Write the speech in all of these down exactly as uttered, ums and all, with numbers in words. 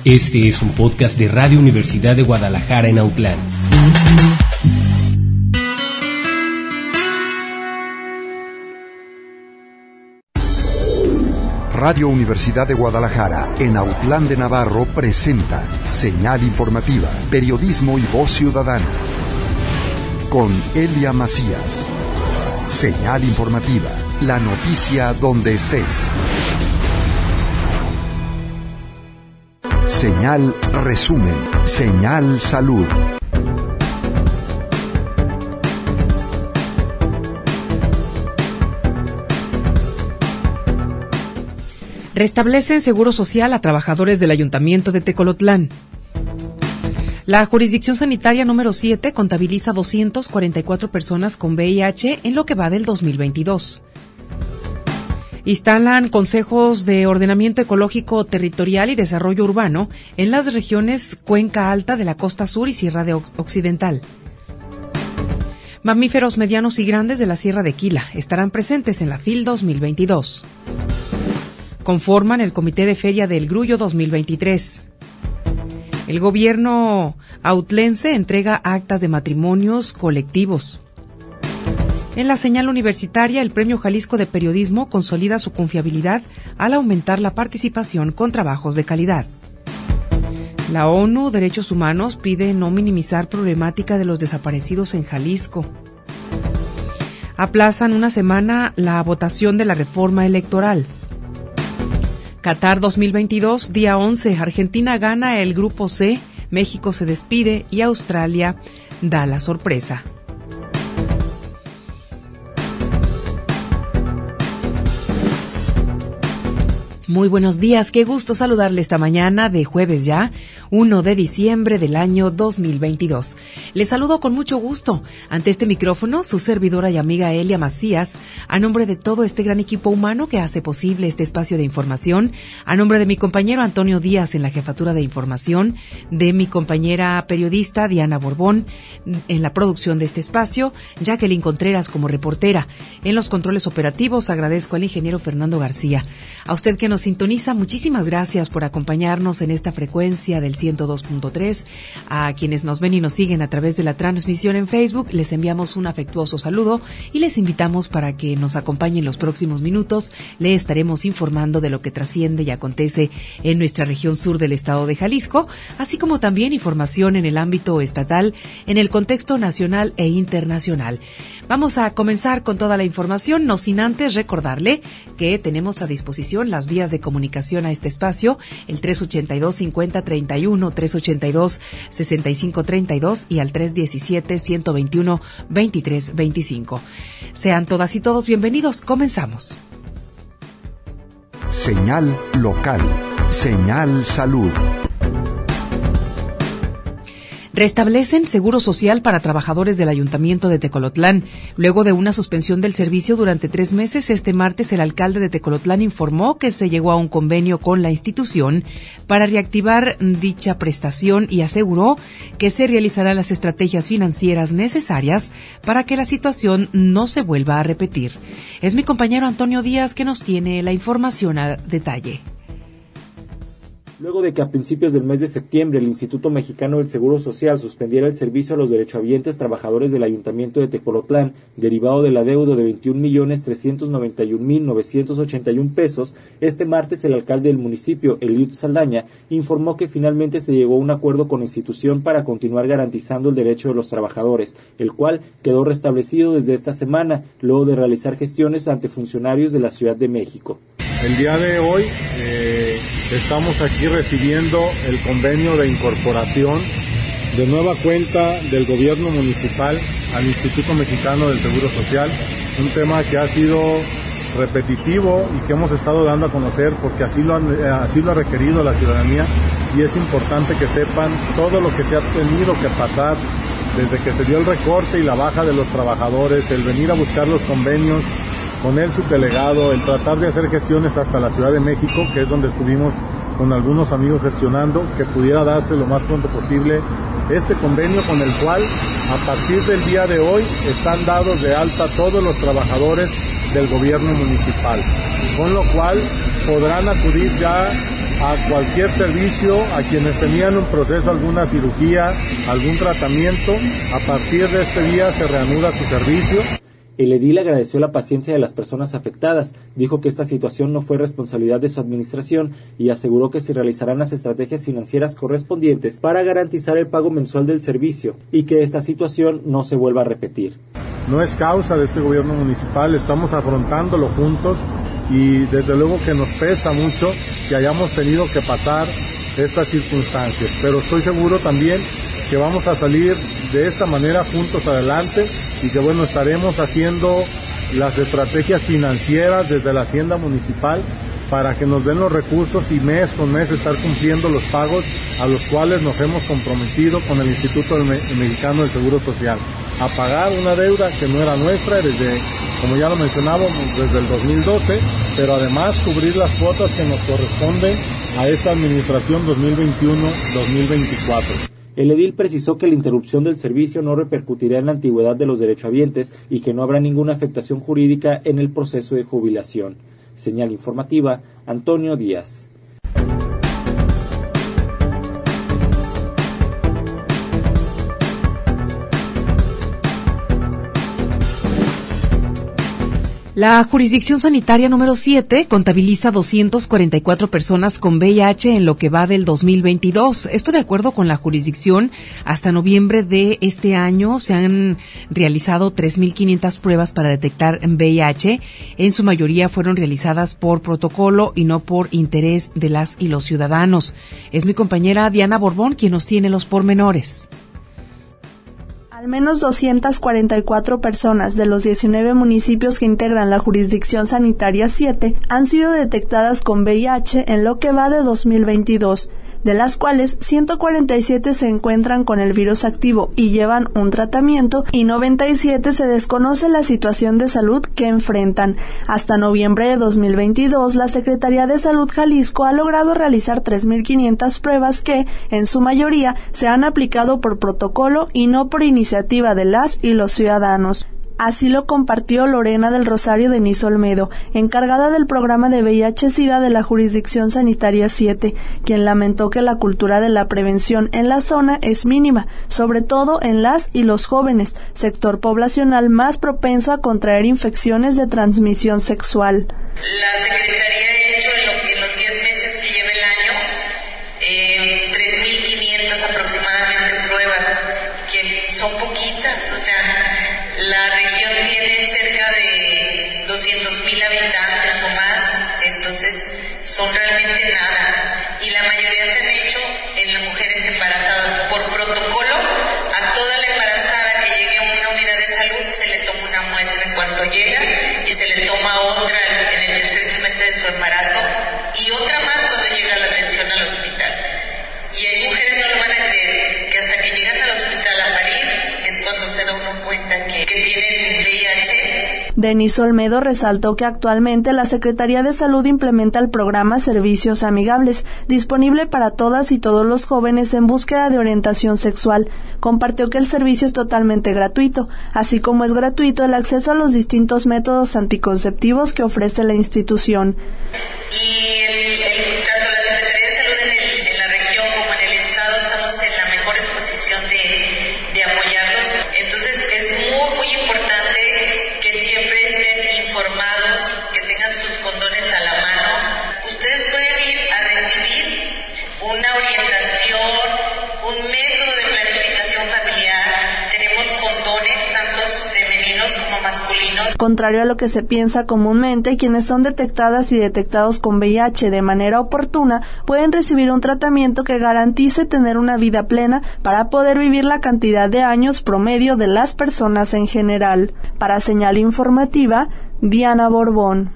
Este es un podcast de Radio Universidad de Guadalajara en Autlán. Radio Universidad de Guadalajara en Autlán de Navarro presenta Señal Informativa, Periodismo y Voz Ciudadana. Con Elia Macías. Señal Informativa, la noticia donde estés. Señal Resumen, Señal Salud. Restablecen seguro social a trabajadores del Ayuntamiento de Tecolotlán. La jurisdicción sanitaria número siete contabiliza doscientas cuarenta y cuatro personas con V I H en lo que va del dos mil veintidós. Instalan consejos de ordenamiento ecológico territorial y desarrollo urbano en las regiones Cuenca Alta de la Costa Sur y Sierra de Occidental. Mamíferos medianos y grandes de la Sierra de Quila estarán presentes en la F I L dos mil veintidós. Conforman el Comité de Feria del Grullo dos mil veintitrés. El gobierno autlense entrega actas de matrimonios colectivos. En la señal universitaria, el Premio Jalisco de Periodismo consolida su confiabilidad al aumentar la participación con trabajos de calidad. La ONU Derechos Humanos pide no minimizar problemática de los desaparecidos en Jalisco. Aplazan una semana la votación de la reforma electoral. Qatar dos mil veintidós, día once, Argentina gana el Grupo C, México se despide y Australia da la sorpresa. Muy buenos días, qué gusto saludarle esta mañana de jueves ya, primero de diciembre del año dos mil veintidós. Les saludo con mucho gusto ante este micrófono, su servidora y amiga Elia Macías, a nombre de todo este gran equipo humano que hace posible este espacio de información, a nombre de mi compañero Antonio Díaz en la jefatura de información, de mi compañera periodista Diana Borbón en la producción de este espacio, Jacqueline Contreras como reportera. En los controles operativos agradezco al ingeniero Fernando García. A usted que nos sintoniza, muchísimas gracias por acompañarnos en esta frecuencia del ciento dos punto tres. A quienes nos ven y nos siguen a través de la transmisión en Facebook, les enviamos un afectuoso saludo y les invitamos para que nos acompañen los próximos minutos. Le estaremos informando de lo que trasciende y acontece en nuestra región sur del estado de Jalisco, así como también información en el ámbito estatal, en el contexto nacional e internacional. Vamos a comenzar con toda la información, no sin antes recordarle que tenemos a disposición las vías de comunicación a este espacio, el tres ochenta y dos, cincuenta, treinta y uno, tres ochenta y dos, sesenta y cinco, treinta y dos y al tres diecisiete, ciento veintiuno, veintitrés veinticinco. Sean todas y todos bienvenidos, comenzamos. Señal local, Señal Salud. Restablecen seguro social para trabajadores del Ayuntamiento de Tecolotlán. Luego de una suspensión del servicio durante tres meses, este martes el alcalde de Tecolotlán informó que se llegó a un convenio con la institución para reactivar dicha prestación y aseguró que se realizarán las estrategias financieras necesarias para que la situación no se vuelva a repetir. Es mi compañero Antonio Díaz que nos tiene la información a detalle. Luego de que a principios del mes de septiembre el Instituto Mexicano del Seguro Social suspendiera el servicio a los derechohabientes trabajadores del Ayuntamiento de Tecolotlán, derivado del adeudo de veintiún millones trescientos noventa y un mil novecientos ochenta y un pesos, este martes el alcalde del municipio, Eliud Saldaña, informó que finalmente se llegó a un acuerdo con la institución para continuar garantizando el derecho de los trabajadores, el cual quedó restablecido desde esta semana, luego de realizar gestiones ante funcionarios de la Ciudad de México. El día de hoy eh, estamos aquí recibiendo el convenio de incorporación de nueva cuenta del gobierno municipal al Instituto Mexicano del Seguro Social, un tema que ha sido repetitivo y que hemos estado dando a conocer porque así lo, han, así lo ha requerido la ciudadanía y es importante que sepan todo lo que se ha tenido que pasar desde que se dio el recorte y la baja de los trabajadores, el venir a buscar los convenios con el subdelegado, el tratar de hacer gestiones hasta la Ciudad de México, que es donde estuvimos con algunos amigos gestionando, que pudiera darse lo más pronto posible este convenio con el cual a partir del día de hoy están dados de alta todos los trabajadores del gobierno municipal, con lo cual podrán acudir ya a cualquier servicio, a quienes tenían un proceso, alguna cirugía, algún tratamiento. A partir de este día se reanuda su servicio. El edil agradeció la paciencia de las personas afectadas, dijo que esta situación no fue responsabilidad de su administración y aseguró que se realizarán las estrategias financieras correspondientes para garantizar el pago mensual del servicio y que esta situación no se vuelva a repetir. No es causa de este gobierno municipal, estamos afrontándolo juntos y desde luego que nos pesa mucho que hayamos tenido que pasar estas circunstancias, pero estoy seguro también que vamos a salir de esta manera juntos adelante y que bueno, estaremos haciendo las estrategias financieras desde la Hacienda Municipal para que nos den los recursos y mes con mes estar cumpliendo los pagos a los cuales nos hemos comprometido con el Instituto Mexicano del Seguro Social, a pagar una deuda que no era nuestra desde, como ya lo mencionábamos, desde el dos mil doce, pero además cubrir las cuotas que nos corresponden a esta administración dos mil veintiuno dos mil veinticuatro. El edil precisó que la interrupción del servicio no repercutirá en la antigüedad de los derechohabientes y que no habrá ninguna afectación jurídica en el proceso de jubilación. Señal informativa, Antonio Díaz. La jurisdicción sanitaria número siete contabiliza doscientas cuarenta y cuatro personas con V I H en lo que va del dos mil veintidós. Esto de acuerdo con la jurisdicción, hasta noviembre de este año se han realizado tres mil quinientas pruebas para detectar V I H. En su mayoría fueron realizadas por protocolo y no por interés de las y los ciudadanos. Es mi compañera Diana Borbón quien nos tiene los pormenores. Al menos doscientas cuarenta y cuatro personas de los diecinueve municipios que integran la jurisdicción sanitaria siete han sido detectadas con V I H en lo que va de dos mil veintidós, de las cuales ciento cuarenta y siete se encuentran con el virus activo y llevan un tratamiento y noventa y siete se desconoce la situación de salud que enfrentan. Hasta noviembre de dos mil veintidós, la Secretaría de Salud Jalisco ha logrado realizar tres mil quinientas pruebas que, en su mayoría, se han aplicado por protocolo y no por iniciativa de las y los ciudadanos. Así lo compartió Lorena del Rosario Denis Olmedo, encargada del programa de V I H-Sida de la jurisdicción sanitaria siete, quien lamentó que la cultura de la prevención en la zona es mínima, sobre todo en las y los jóvenes, sector poblacional más propenso a contraer infecciones de transmisión sexual. La Secretaría ha hecho en, lo, en los diez meses que lleva el año eh, tres mil quinientas aproximadamente pruebas, que son poquitas, o sea, la región tiene cerca de doscientos mil habitantes o más, entonces son realmente nada. Y la mayoría se han hecho en las mujeres embarazadas. Por protocolo, a toda la embarazada que llegue a una unidad de salud se le toma una muestra en cuanto llega y se le toma otra en el tercer trimestre de su embarazo y otra más cuando llega la atención al hospital. Y hay mujeres, no lo van a creer, que hasta que llegan al hospital a parir es cuando se da uno cuenta que, que tienen V I H. Denis Olmedo resaltó que actualmente la Secretaría de Salud implementa el programa Servicios Amigables, disponible para todas y todos los jóvenes en búsqueda de orientación sexual. Compartió que el servicio es totalmente gratuito, así como es gratuito el acceso a los distintos métodos anticonceptivos que ofrece la institución. Y el, el, tanto la Secretaría de Salud en, el, en la región como en el Estado estamos en la mejor exposición de, de apoyarlos. Entonces es muy, muy importante que siempre estén informados, que tengan sus condones a la mano. Ustedes pueden ir a recibir una orientación, un método de planificación familiar. Tenemos condones, tanto femeninos como masculinos. Contrario a lo que se piensa comúnmente, quienes son detectadas y detectados con V I H de manera oportuna pueden recibir un tratamiento que garantice tener una vida plena para poder vivir la cantidad de años promedio de las personas en general. Para Señal Informativa, Diana Borbón.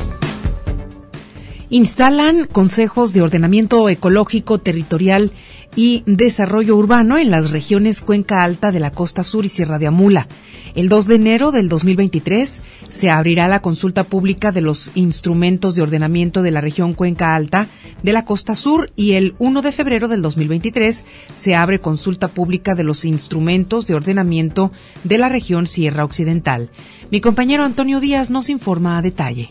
Instalan consejos de ordenamiento ecológico territorial y Desarrollo Urbano en las regiones Cuenca Alta de la Costa Sur y Sierra de Amula. El dos de enero del dos mil veintitrés se abrirá la consulta pública de los instrumentos de ordenamiento de la región Cuenca Alta de la Costa Sur y el uno de febrero del dos mil veintitrés se abre consulta pública de los instrumentos de ordenamiento de la región Sierra Occidental. Mi compañero Antonio Díaz nos informa a detalle.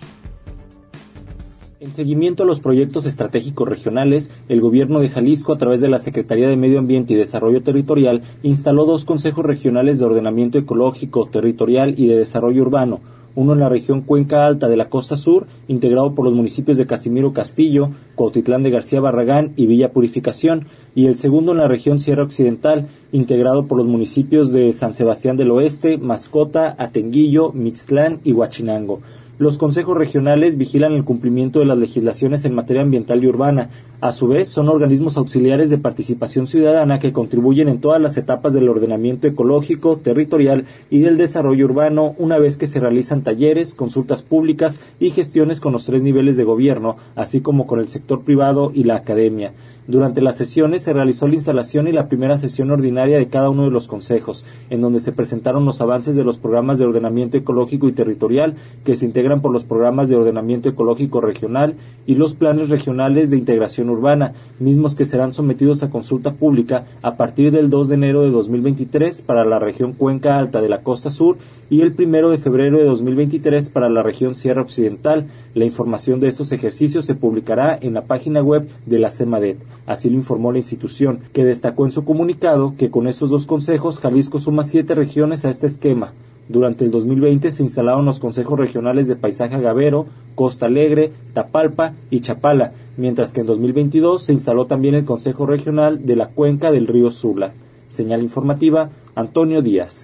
En seguimiento a los proyectos estratégicos regionales, el Gobierno de Jalisco, a través de la Secretaría de Medio Ambiente y Desarrollo Territorial, instaló dos consejos regionales de ordenamiento ecológico, territorial y de desarrollo urbano, uno en la región Cuenca Alta de la Costa Sur, integrado por los municipios de Casimiro Castillo, Cuautitlán de García Barragán y Villa Purificación, y el segundo en la región Sierra Occidental, integrado por los municipios de San Sebastián del Oeste, Mascota, Atenguillo, Mixtlán y Huachinango. Los consejos regionales vigilan el cumplimiento de las legislaciones en materia ambiental y urbana. A su vez, son organismos auxiliares de participación ciudadana que contribuyen en todas las etapas del ordenamiento ecológico, territorial y del desarrollo urbano, una vez que se realizan talleres, consultas públicas y gestiones con los tres niveles de gobierno, así como con el sector privado y la academia. Durante las sesiones se realizó la instalación y la primera sesión ordinaria de cada uno de los consejos, en donde se presentaron los avances de los programas de ordenamiento ecológico y territorial que se integran por los programas de ordenamiento ecológico regional y los planes regionales de integración urbana, mismos que serán sometidos a consulta pública a partir del dos de enero de dos mil veintitrés para la región Cuenca Alta de la Costa Sur y el primero de febrero de dos mil veintitrés para la región Sierra Occidental. La información de estos ejercicios se publicará en la página web de la CEMADET. Así lo informó la institución, que destacó en su comunicado que con estos dos consejos Jalisco suma siete regiones a este esquema. Durante el dos mil veinte se instalaron los consejos regionales de Paisaje Agavero, Costa Alegre, Tapalpa y Chapala, mientras que en dos mil veintidós se instaló también el Consejo Regional de la Cuenca del Río Sula. Señal informativa, Antonio Díaz.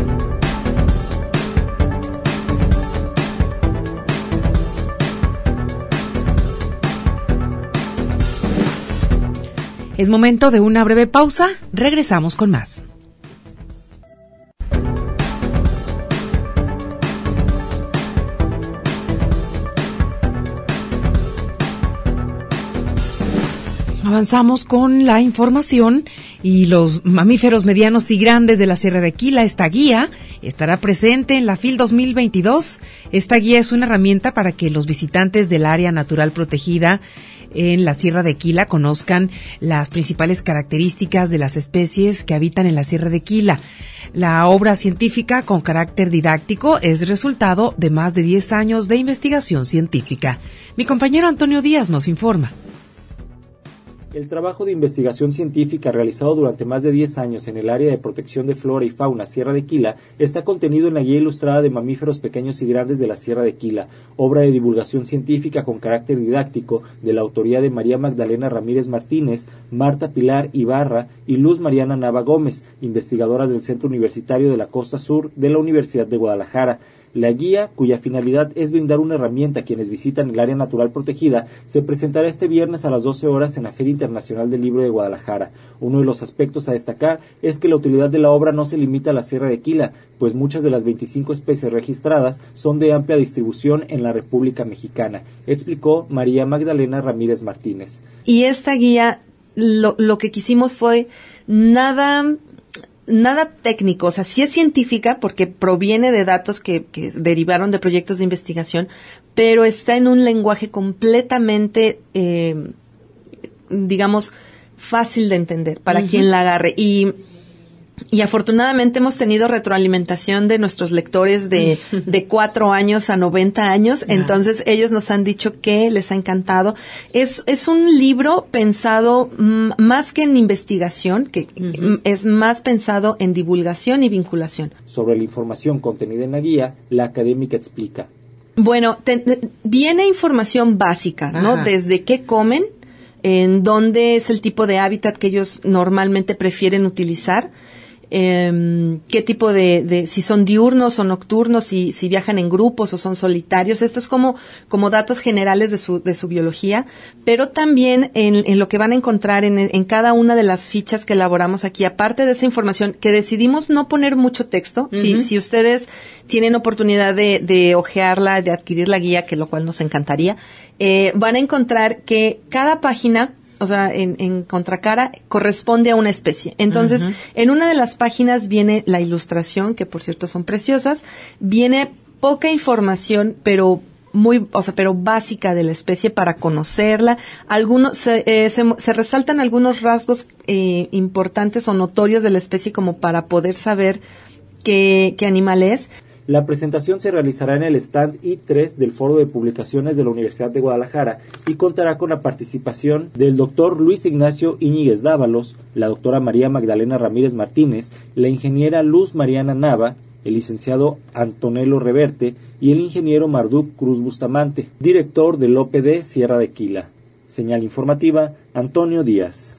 Es momento de una breve pausa, regresamos con más. Avanzamos con la información y los mamíferos medianos y grandes de la Sierra de Aquila. Esta guía estará presente en la FIL dos mil veintidós. Esta guía es una herramienta para que los visitantes del área natural protegida en la Sierra de Aquila conozcan las principales características de las especies que habitan en la Sierra de Aquila. La obra científica con carácter didáctico es resultado de más de diez años de investigación científica. Mi compañero Antonio Díaz nos informa. El trabajo de investigación científica realizado durante más de diez años en el área de protección de flora y fauna Sierra de Aquila está contenido en la Guía Ilustrada de Mamíferos Pequeños y Grandes de la Sierra de Aquila, obra de divulgación científica con carácter didáctico de la autoría de María Magdalena Ramírez Martínez, Marta Pilar Ibarra y Luz Mariana Nava Gómez, investigadoras del Centro Universitario de la Costa Sur de la Universidad de Guadalajara. La guía, cuya finalidad es brindar una herramienta a quienes visitan el área natural protegida, se presentará este viernes a las doce horas en la Feria Internacional del Libro de Guadalajara. Uno de los aspectos a destacar es que la utilidad de la obra no se limita a la Sierra de Aquila, pues muchas de las veinticinco especies registradas son de amplia distribución en la República Mexicana, explicó María Magdalena Ramírez Martínez. Y esta guía, lo, lo que quisimos fue nada... nada técnico, o sea, sí es científica porque proviene de datos que, que derivaron de proyectos de investigación, pero está en un lenguaje completamente, eh, digamos, fácil de entender para uh-huh. quien la agarre. Y, y afortunadamente hemos tenido retroalimentación de nuestros lectores de, de cuatro años a noventa años, uh-huh. entonces ellos nos han dicho que les ha encantado. Es, es un libro pensado m- más que en investigación, que uh-huh. m- es más pensado en divulgación y vinculación. Sobre la información contenida en la guía, la académica explica. Bueno, te, te, viene información básica, ¿no? Ajá. Desde qué comen, en dónde es el tipo de hábitat que ellos normalmente prefieren utilizar, eh, qué tipo de, de, si son diurnos o nocturnos, si, si viajan en grupos o son solitarios. Esto es como, como datos generales de su, de su biología, pero también en, en lo que van a encontrar en, en cada una de las fichas que elaboramos aquí, aparte de esa información que decidimos no poner mucho texto. Uh-huh. Si, si ustedes tienen oportunidad de, de hojearla, de adquirir la guía, que lo cual nos encantaría, eh, van a encontrar que cada página o sea, en, en contracara, corresponde a una especie. Entonces, uh-huh. en una de las páginas viene la ilustración, que por cierto son preciosas, viene poca información, pero muy, o sea, pero básica de la especie para conocerla. Algunos, se, eh, se, se resaltan algunos rasgos eh, importantes o notorios de la especie como para poder saber qué, qué animal es. La presentación se realizará en el stand I tres del Foro de Publicaciones de la Universidad de Guadalajara y contará con la participación del doctor Luis Ignacio Íñiguez Dávalos, la doctora María Magdalena Ramírez Martínez, la ingeniera Luz Mariana Nava, el licenciado Antonello Reverte y el ingeniero Marduk Cruz Bustamante, director del O P D Sierra de Quila. Señal informativa, Antonio Díaz.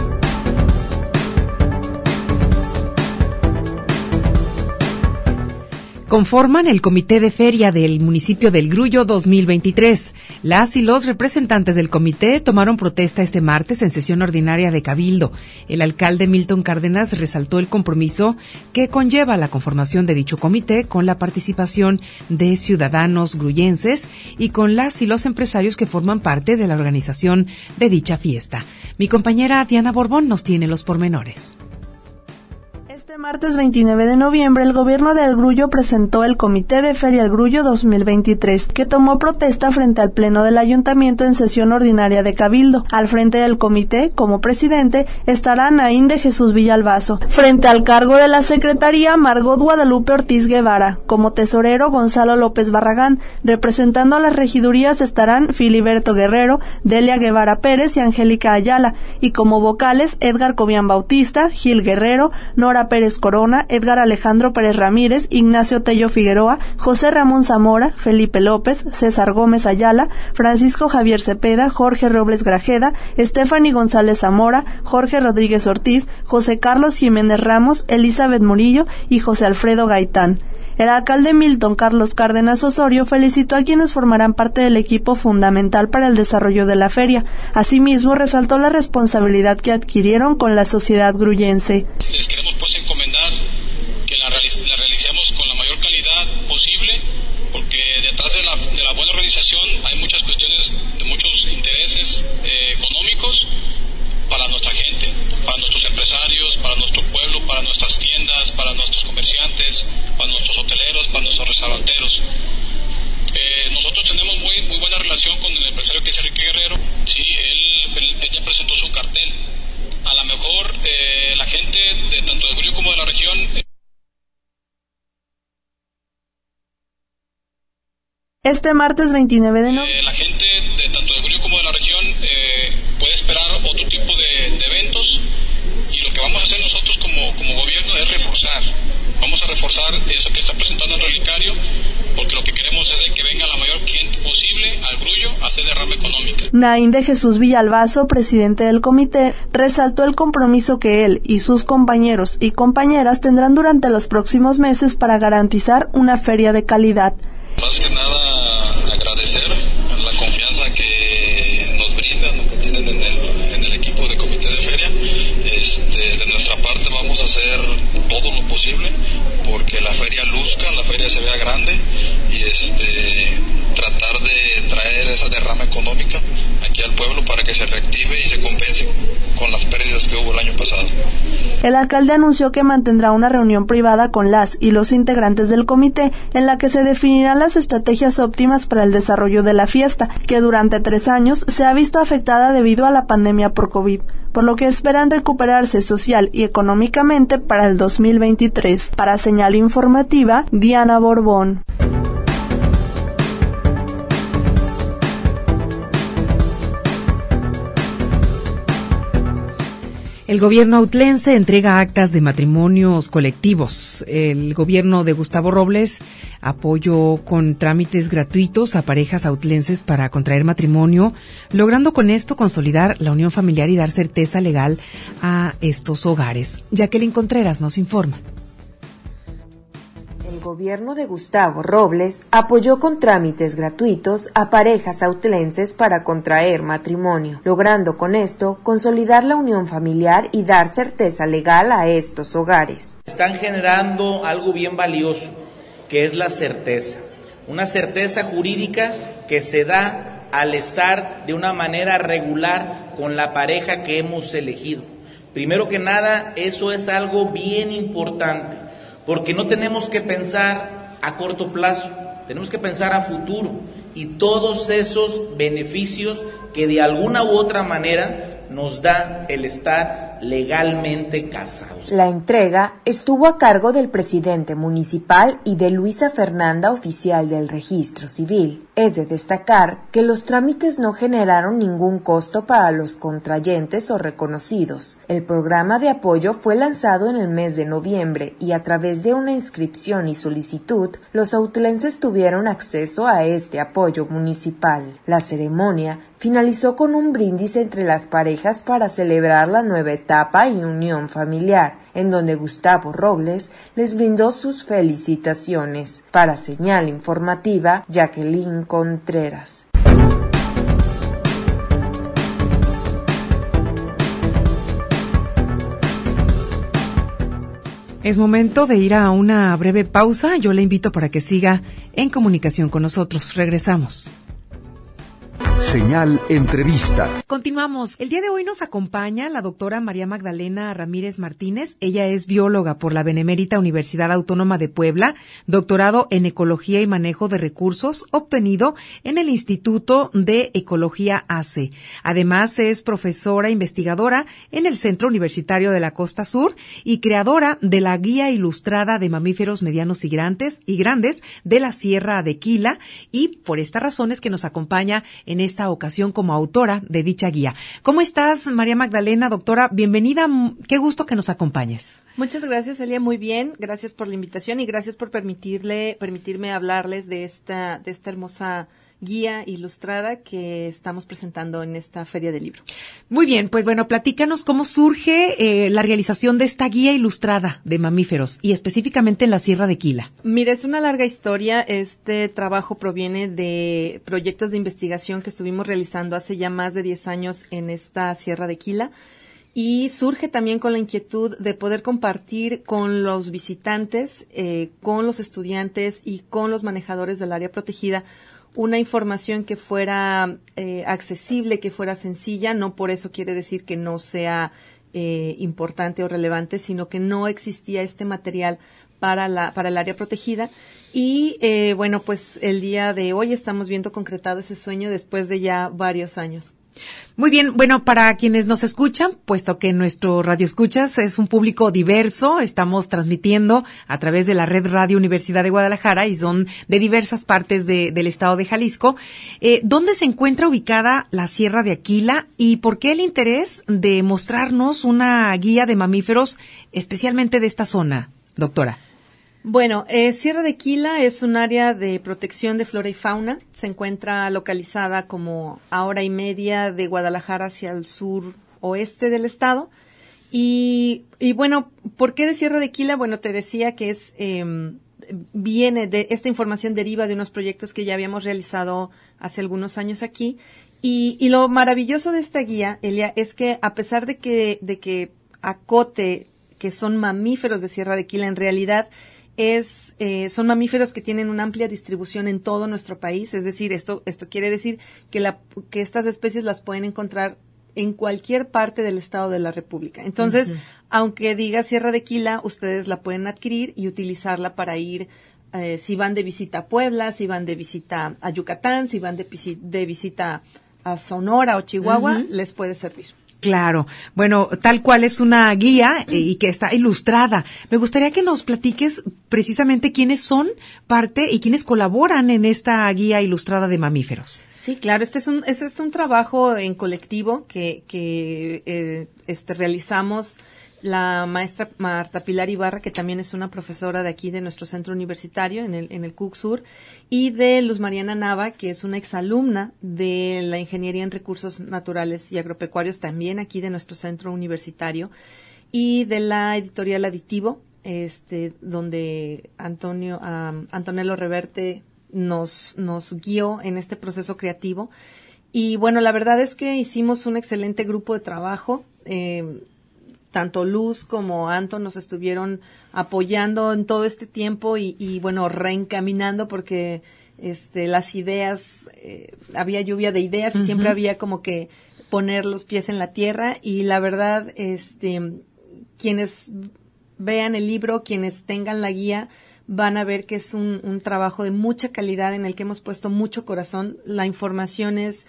Conforman el comité de feria del municipio del Grullo dos mil veintitrés. Las y los representantes del comité tomaron protesta este martes en sesión ordinaria de Cabildo. El alcalde Milton Cárdenas resaltó el compromiso que conlleva la conformación de dicho comité con la participación de ciudadanos grullenses y con las y los empresarios que forman parte de la organización de dicha fiesta. Mi compañera Diana Borbón nos tiene los pormenores. Este martes veintinueve de noviembre, el gobierno de El Grullo presentó el Comité de Feria El Grullo dos mil veintitrés, que tomó protesta frente al Pleno del Ayuntamiento en sesión ordinaria de Cabildo. Al frente del comité, como presidente, estará Naín de Jesús Villalbazo. Frente al cargo de la secretaría, Margot Guadalupe Ortiz Guevara. Como tesorero, Gonzalo López Barragán. Representando a las regidurías estarán Filiberto Guerrero, Delia Guevara Pérez y Angélica Ayala. Y como vocales, Edgar Cobian Bautista, Gil Guerrero, Nora Pérez Corona, Edgar Alejandro Pérez Ramírez, Ignacio Tello Figueroa, José Ramón Zamora, Felipe López, César Gómez Ayala, Francisco Javier Cepeda, Jorge Robles Grajeda, Stephanie González Zamora, Jorge Rodríguez Ortiz, José Carlos Jiménez Ramos, Elizabeth Murillo y José Alfredo Gaitán. El alcalde Milton Carlos Cárdenas Osorio felicitó a quienes formarán parte del equipo fundamental para el desarrollo de la feria. Asimismo, resaltó la responsabilidad que adquirieron con la sociedad grullense. Les queremos pues encomendar que la, realiz- la realicemos con la mayor calidad posible, porque detrás de la, de la buena organización hay muchas cuestiones de muchos intereses eh, económicos para nuestra gente, para nuestros empresarios, para nuestro pueblo, para nuestras tiendas, para nuestros comerciantes, para nuestros hoteleros, para nuestros restauranteros. Eh, nosotros tenemos muy muy buena relación con el empresario que es Enrique Guerrero. Sí, él, él, él ya presentó su cartel. A lo mejor eh, la gente de tanto de Grullo como de la región. Eh, Este martes veintinueve de noviembre. Eh, la gente de tanto de Grullo como de la región eh, puede esperar otro tipo de, de eventos, y lo que vamos a hacer nosotros como, como gobierno es reforzar. Vamos a reforzar eso que está presentando el relicario, porque lo que queremos es de que venga la mayor gente posible al Grullo a hacer derrama económica. Naín de Jesús Villalbazo, presidente del comité, resaltó el compromiso que él y sus compañeros y compañeras tendrán durante los próximos meses para garantizar una feria de calidad. Más que nada agradecer la confianza que nos brindan, que tienen en el, en el equipo de comité de feria. Este, de nuestra parte vamos a hacer todo lo posible porque la feria luzca, la feria se vea grande y este tratar de traer esa derrama económica aquí al pueblo para que se reactive y se compense con las pérdidas que hubo el año pasado. El alcalde anunció que mantendrá una reunión privada con las y los integrantes del comité en la que se definirán las estrategias óptimas para el desarrollo de la fiesta, que durante tres años se ha visto afectada debido a la pandemia por COVID, por lo que esperan recuperarse social y económicamente para el dos mil veintitrés. Para Señal Informativa, Diana Borbón. El gobierno autlense entrega actas de matrimonios colectivos. El gobierno de Gustavo Robles apoyó con trámites gratuitos a parejas autlenses para contraer matrimonio, logrando con esto consolidar la unión familiar y dar certeza legal a estos hogares. Jacqueline Contreras nos informa. El gobierno de Gustavo Robles apoyó con trámites gratuitos a parejas autlenses para contraer matrimonio, logrando con esto consolidar la unión familiar y dar certeza legal a estos hogares. Están generando algo bien valioso, que es la certeza, una certeza jurídica que se da al estar de una manera regular con la pareja que hemos elegido. Primero que nada, eso es algo bien importante, porque no tenemos que pensar a corto plazo, tenemos que pensar a futuro, y todos esos beneficios que de alguna u otra manera nos da el estar legalmente casados. La entrega estuvo a cargo del presidente municipal y de Luisa Fernanda, oficial del Registro Civil. Es de destacar que los trámites no generaron ningún costo para los contrayentes o reconocidos. El programa de apoyo fue lanzado en el mes de noviembre y a través de una inscripción y solicitud, los autlenses tuvieron acceso a este apoyo municipal. La ceremonia finalizó con un brindis entre las parejas para celebrar la nueva etapa y unión familiar, en donde Gustavo Robles les brindó sus felicitaciones. Para Señal Informativa, Jacqueline Contreras. Es momento de ir a una breve pausa. Yo le invito para que siga en comunicación con nosotros. Regresamos. Señal Entrevista. Continuamos. El día de hoy nos acompaña la doctora María Magdalena Ramírez Martínez. Ella es bióloga por la Benemérita Universidad Autónoma de Puebla, doctorado en Ecología y Manejo de Recursos, obtenido en el Instituto de Ecología A C E. Además, es profesora investigadora en el Centro Universitario de la Costa Sur y creadora de la Guía Ilustrada de Mamíferos Medianos y Grandes, y grandes de la Sierra de Quila, y por estas razones que nos acompaña en esta ocasión como autora de dicha guía. ¿Cómo estás, María Magdalena, doctora? Bienvenida, qué gusto que nos acompañes. Muchas gracias, Elia, muy bien. Gracias por la invitación y gracias por permitirle, permitirme hablarles de esta, de esta hermosa guía ilustrada que estamos presentando en esta Feria del Libro. Muy bien, pues bueno, platícanos cómo surge eh, la realización de esta guía ilustrada de mamíferos y específicamente en la Sierra de Quila. Mira, es una larga historia. Este trabajo proviene de proyectos de investigación que estuvimos realizando hace ya más de diez años en esta Sierra de Quila. Y surge también con la inquietud de poder compartir con los visitantes, eh, con los estudiantes y con los manejadores del área protegida una información que fuera eh, accesible, que fuera sencilla. No por eso quiere decir que no sea eh, importante o relevante, sino que no existía este material para la para el área protegida. Y eh, bueno, pues el día de hoy estamos viendo concretado ese sueño después de ya varios años. Muy bien, bueno, para quienes nos escuchan, puesto que nuestro Radio Escuchas es un público diverso, estamos transmitiendo a través de la Red Radio Universidad de Guadalajara y son de diversas partes de, del estado de Jalisco. Eh, ¿Dónde se encuentra ubicada la Sierra de Aquila y por qué el interés de mostrarnos una guía de mamíferos, especialmente de esta zona, doctora? Bueno, eh, Sierra de Quila es un área de protección de flora y fauna. Se encuentra localizada como a hora y media de Guadalajara hacia el sur oeste del estado. Y, y bueno, ¿por qué de Sierra de Quila? Bueno, te decía que es eh, viene de esta información deriva de unos proyectos que ya habíamos realizado hace algunos años aquí. Y, y lo maravilloso de esta guía, Elia, es que a pesar de que de que acote que son mamíferos de Sierra de Quila, en realidad Es, eh, son mamíferos que tienen una amplia distribución en todo nuestro país, es decir, esto, esto quiere decir que, la, que estas especies las pueden encontrar en cualquier parte del estado de la República. Entonces, uh-huh. aunque diga Sierra de Quila, ustedes la pueden adquirir y utilizarla para ir, eh, si van de visita a Puebla, si van de visita a Yucatán, si van de, de visita a Sonora o Chihuahua, uh-huh. les puede servir. Claro. Bueno, tal cual es una guía eh, y que está ilustrada. Me gustaría que nos platiques precisamente quiénes son parte y quiénes colaboran en esta guía ilustrada de mamíferos. Sí, claro. Este es un, este es un trabajo en colectivo que, que eh, este, realizamos la maestra Marta Pilar Ibarra, que también es una profesora de aquí de nuestro centro universitario en el, en el C U C Sur, y de Luz Mariana Nava, que es una exalumna de la Ingeniería en Recursos Naturales y Agropecuarios, también aquí de nuestro centro universitario, y de la editorial Aditivo, este, donde Antonio, um, Antonello Reverte nos, nos guió en este proceso creativo. Y bueno, la verdad es que hicimos un excelente grupo de trabajo. eh, Tanto Luz como Anton nos estuvieron apoyando en todo este tiempo y, y bueno, reencaminando porque este, las ideas, eh, había lluvia de ideas y Uh-huh. siempre había como que poner los pies en la tierra y la verdad, este, quienes vean el libro, quienes tengan la guía, van a ver que es un, un trabajo de mucha calidad en el que hemos puesto mucho corazón. La información es,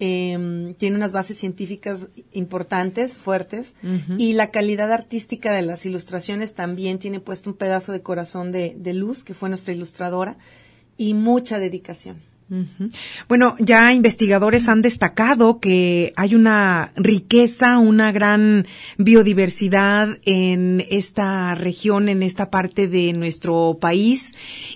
eh, tiene unas bases científicas importantes, fuertes, Uh-huh. y la calidad artística de las ilustraciones también tiene puesto un pedazo de corazón de, de Luz, que fue nuestra ilustradora, y mucha dedicación. Uh-huh. Bueno, ya investigadores han destacado que hay una riqueza, una gran biodiversidad en esta región, en esta parte de nuestro país,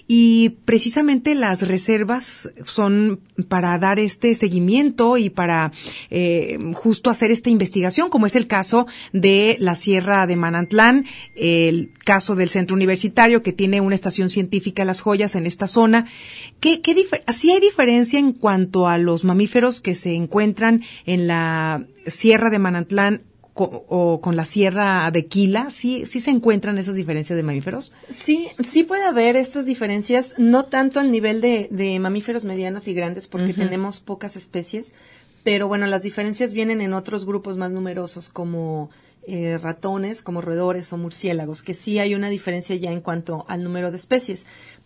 y precisamente las reservas son para dar este seguimiento y para eh, justo hacer esta investigación, como es el caso de la Sierra de Manantlán, el caso del Centro Universitario, que tiene una estación científica Las Joyas en esta zona. ¿Qué, qué difer- así hay diferencia en cuanto a los mamíferos que se encuentran en la Sierra de Manantlán co- o con la Sierra de Quila? ¿Sí, sí se encuentran esas diferencias de mamíferos? Sí, sí puede haber estas diferencias, no tanto al nivel de, de mamíferos medianos y grandes, porque Ujú. tenemos pocas especies, pero bueno, las diferencias vienen en otros grupos más numerosos, como eh, ratones, como roedores o murciélagos, que sí hay una diferencia ya en cuanto al número de especies.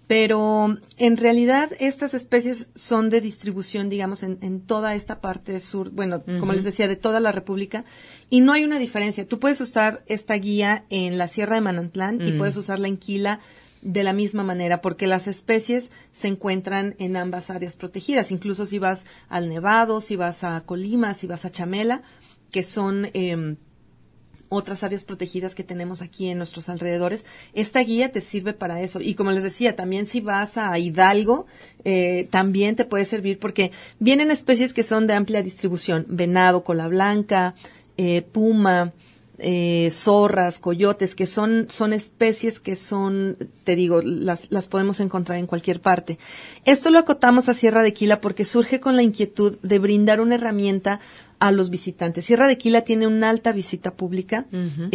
Pero en realidad estas especies son de distribución, digamos, en, en toda esta parte sur, bueno, Uh-huh. como les decía, de toda la República, y no hay una diferencia. Tú puedes usar esta guía en la Sierra de Manantlán y Mm. puedes usarla en Quila de la misma manera, porque las especies se encuentran en ambas áreas protegidas. Incluso si vas al Nevado, si vas a Colima, si vas a Chamela, que son eh, otras áreas protegidas que tenemos aquí en nuestros alrededores, esta guía te sirve para eso. Y como les decía, también si vas a Hidalgo, eh, también te puede servir porque vienen especies que son de amplia distribución: venado, cola blanca, eh, puma, eh, zorras, coyotes, que son, son especies que son, te digo, las, las podemos encontrar en cualquier parte. Esto lo acotamos a Sierra de Quila porque surge con la inquietud de brindar una herramienta a los visitantes. Sierra de Quila tiene una alta visita pública. Uh-huh.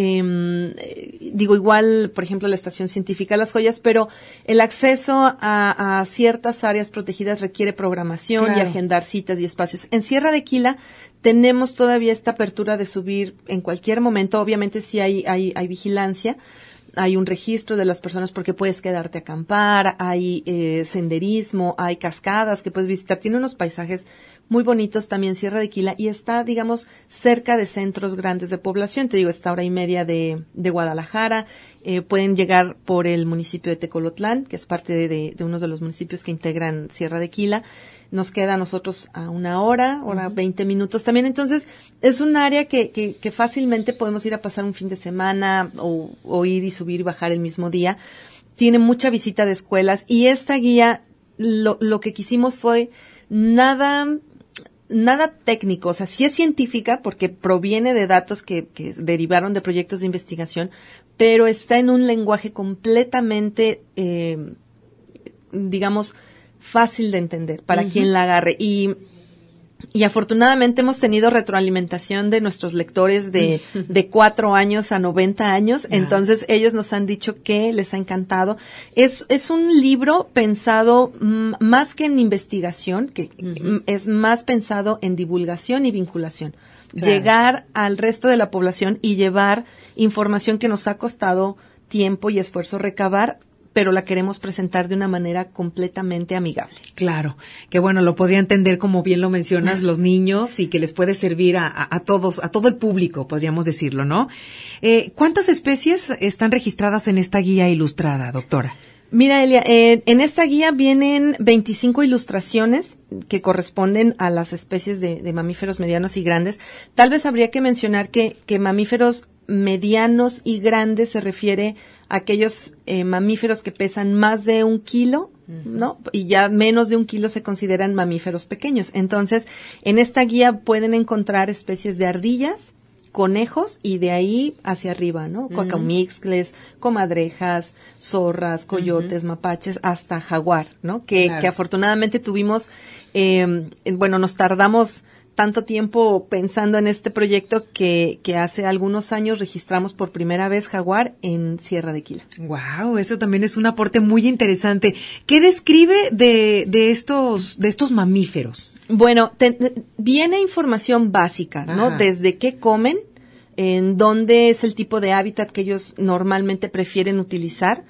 Eh, digo, igual, por ejemplo, la Estación Científica Las Joyas, pero el acceso a, a ciertas áreas protegidas requiere programación Claro. y agendar citas y espacios. En Sierra de Quila tenemos todavía esta apertura de subir en cualquier momento. Obviamente sí hay, hay, hay vigilancia, hay un registro de las personas porque puedes quedarte a acampar, hay eh, senderismo, hay cascadas que puedes visitar. Tiene unos paisajes muy bonitos también Sierra de Quila y está, digamos, cerca de centros grandes de población. Te digo, está a hora y media de, de Guadalajara. Eh, pueden llegar por el municipio de Tecolotlán, que es parte de, de, de uno de los municipios que integran Sierra de Quila. Nos queda a nosotros a una hora, hora veinte minutos también. Entonces, es un área que, que, que fácilmente podemos ir a pasar un fin de semana o, o ir y subir y bajar el mismo día. Tiene mucha visita de escuelas y esta guía, lo, lo que quisimos fue nada... nada técnico, o sea, sí es científica porque proviene de datos que, que derivaron de proyectos de investigación, pero está en un lenguaje completamente, eh, digamos, fácil de entender para Uh-huh. quien la agarre. Y, y afortunadamente hemos tenido retroalimentación de nuestros lectores de, de cuatro años a noventa años, Ya. entonces ellos nos han dicho que les ha encantado. Es, es un libro pensado mm, más que en investigación, que Ujú. mm, es más pensado en divulgación y vinculación. Claro. Llegar al resto de la población y llevar información que nos ha costado tiempo y esfuerzo recabar, pero la queremos presentar de una manera completamente amigable. Claro, que bueno, lo podría entender, como bien lo mencionas, los niños, y que les puede servir a, a, a todos, a todo el público, podríamos decirlo, ¿no? Eh, ¿Cuántas especies están registradas en esta guía ilustrada, doctora? Mira, Elia, eh, en esta guía vienen veinticinco ilustraciones que corresponden a las especies de, de mamíferos medianos y grandes. Tal vez habría que mencionar que, que mamíferos medianos y grandes se refiere a aquellos eh, mamíferos que pesan más de un kilo, ¿no? Y ya menos de un kilo se consideran mamíferos pequeños. Entonces, en esta guía pueden encontrar especies de ardillas, conejos y de ahí hacia arriba, ¿no? Ujú. Cuacamixcles, comadrejas, zorras, coyotes, mapaches, hasta jaguar, ¿no? Que, Claro. que afortunadamente tuvimos, eh, bueno, nos tardamos tanto tiempo pensando en este proyecto que, que hace algunos años registramos por primera vez jaguar en Sierra de Quila. Wow, eso también es un aporte muy interesante. ¿Qué describe de, de estos, de estos mamíferos? Bueno, te, viene información básica, ¿no? Ajá. Desde qué comen, en dónde es el tipo de hábitat que ellos normalmente prefieren utilizar,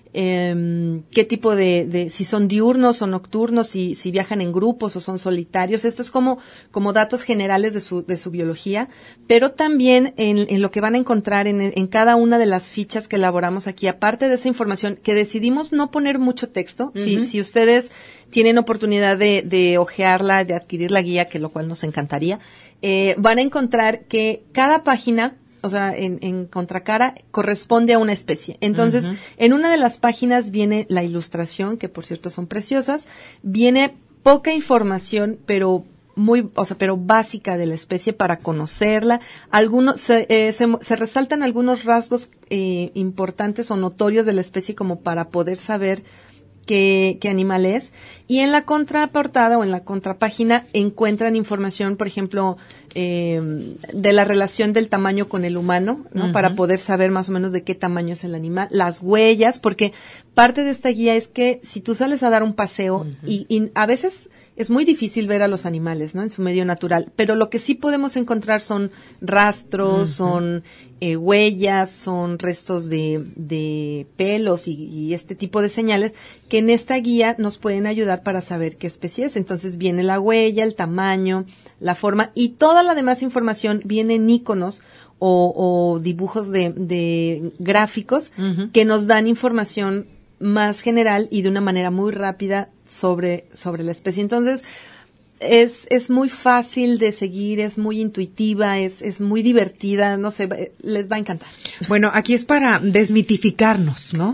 eh, qué tipo de, de, si son diurnos o nocturnos, si, si viajan en grupos o son solitarios. Esto es como, como datos generales de su, de su biología, pero también en, en lo que van a encontrar en, en cada una de las fichas que elaboramos aquí, aparte de esa información que decidimos no poner mucho texto. Uh-huh. Si, si ustedes tienen oportunidad de, de ojearla, de adquirir la guía, que lo cual nos encantaría, eh, van a encontrar que cada página, o sea, en, en contracara, corresponde a una especie. Entonces, uh-huh. en una de las páginas viene la ilustración, que por cierto son preciosas, viene poca información, pero muy, o sea, pero básica de la especie para conocerla. Algunos, se, eh, se, se resaltan algunos rasgos eh, importantes o notorios de la especie como para poder saber qué, qué animal es. Y en la contraportada o en la contrapágina encuentran información, por ejemplo, eh, de la relación del tamaño con el humano, ¿no? Uh-huh. Para poder saber más o menos de qué tamaño es el animal, las huellas, porque parte de esta guía es que si tú sales a dar un paseo, uh-huh. y, y a veces es muy difícil ver a los animales, ¿no? En su medio natural, pero lo que sí podemos encontrar son rastros, uh-huh. son eh, huellas, son restos de, de pelos y, y este tipo de señales que en esta guía nos pueden ayudar para saber qué especie es. Entonces viene la huella, el tamaño, la forma y toda la demás información viene en íconos o, o dibujos de, de gráficos uh-huh. que nos dan información más general y de una manera muy rápida sobre, sobre la especie. Entonces, es, es muy fácil de seguir, es muy intuitiva, es, es muy divertida, no sé, les va a encantar. Bueno, aquí es para desmitificarnos, ¿no?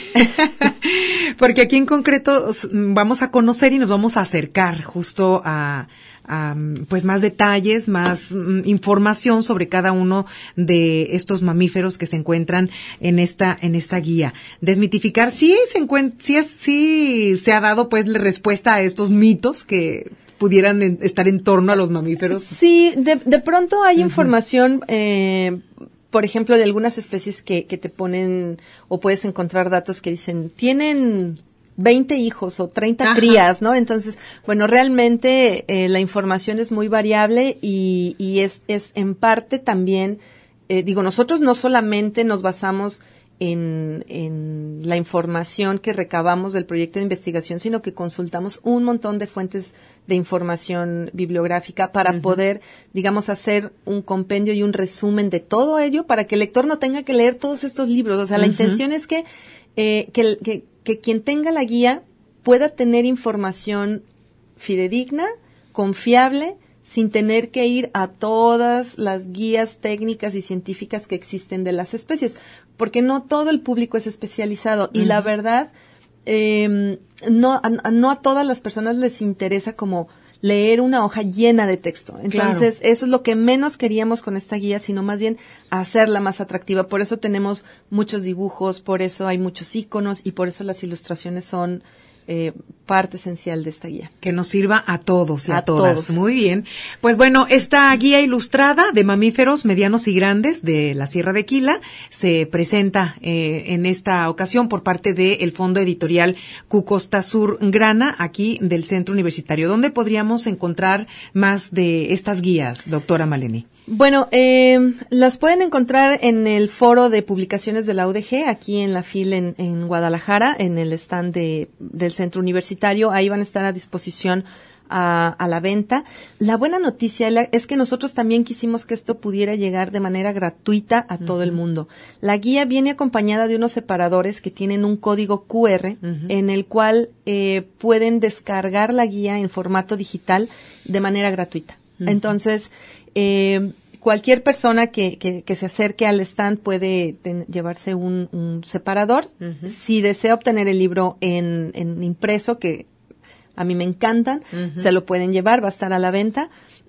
Porque aquí en concreto vamos a conocer y nos vamos a acercar justo a, a pues más detalles, más um, información sobre cada uno de estos mamíferos que se encuentran en esta en esta guía. Desmitificar sí se encuentra, sí, es, sí se ha dado pues respuesta a estos mitos que pudieran en, estar en torno a los mamíferos. Sí, de, de pronto hay uh-huh. información, eh, por ejemplo, de algunas especies que, que te ponen, o puedes encontrar datos que dicen, tienen veinte hijos o treinta Ajá. crías, ¿no? Entonces, bueno, realmente eh, la información es muy variable y, y es, es en parte también, eh, digo, nosotros no solamente nos basamos En, en la información que recabamos del proyecto de investigación, sino que consultamos un montón de fuentes de información bibliográfica para uh-huh. poder, digamos, hacer un compendio y un resumen de todo ello para que el lector no tenga que leer todos estos libros. O sea, uh-huh. la intención es que, eh, que, que, que quien tenga la guía pueda tener información fidedigna, confiable, sin tener que ir a todas las guías técnicas y científicas que existen de las especies, porque no todo el público es especializado y uh-huh. la verdad, eh, no, a, no a todas las personas les interesa como leer una hoja llena de texto. Entonces, claro. eso es lo que menos queríamos con esta guía, sino más bien hacerla más atractiva. Por eso tenemos muchos dibujos, por eso hay muchos íconos y por eso las ilustraciones son Eh, parte esencial de esta guía. Que nos sirva a todos y a, a todas. Todos. Muy bien. Pues bueno, esta guía ilustrada de mamíferos medianos y grandes de la Sierra de Quila se presenta eh, en esta ocasión por parte del Fondo Editorial Cucosta Sur Grana, aquí del Centro Universitario. ¿Dónde podríamos encontrar más de estas guías, doctora Maleni? Bueno, eh, las pueden encontrar en el foro de publicaciones de la U D G, aquí en la FIL en, en Guadalajara, en el stand de, del Centro Universitario. Ahí van a estar a disposición a, a la venta. La buena noticia es que nosotros también quisimos que esto pudiera llegar de manera gratuita a todo uh-huh. el mundo. La guía viene acompañada de unos separadores que tienen un código Q R uh-huh. en el cual eh, pueden descargar la guía en formato digital de manera gratuita. Uh-huh. Entonces, eh, cualquier persona que, que, que se acerque al stand puede ten, llevarse un, un separador. Uh-huh. Si desea obtener el libro en, en impreso, que a mí me encantan, uh-huh. se lo pueden llevar, va a estar a la venta.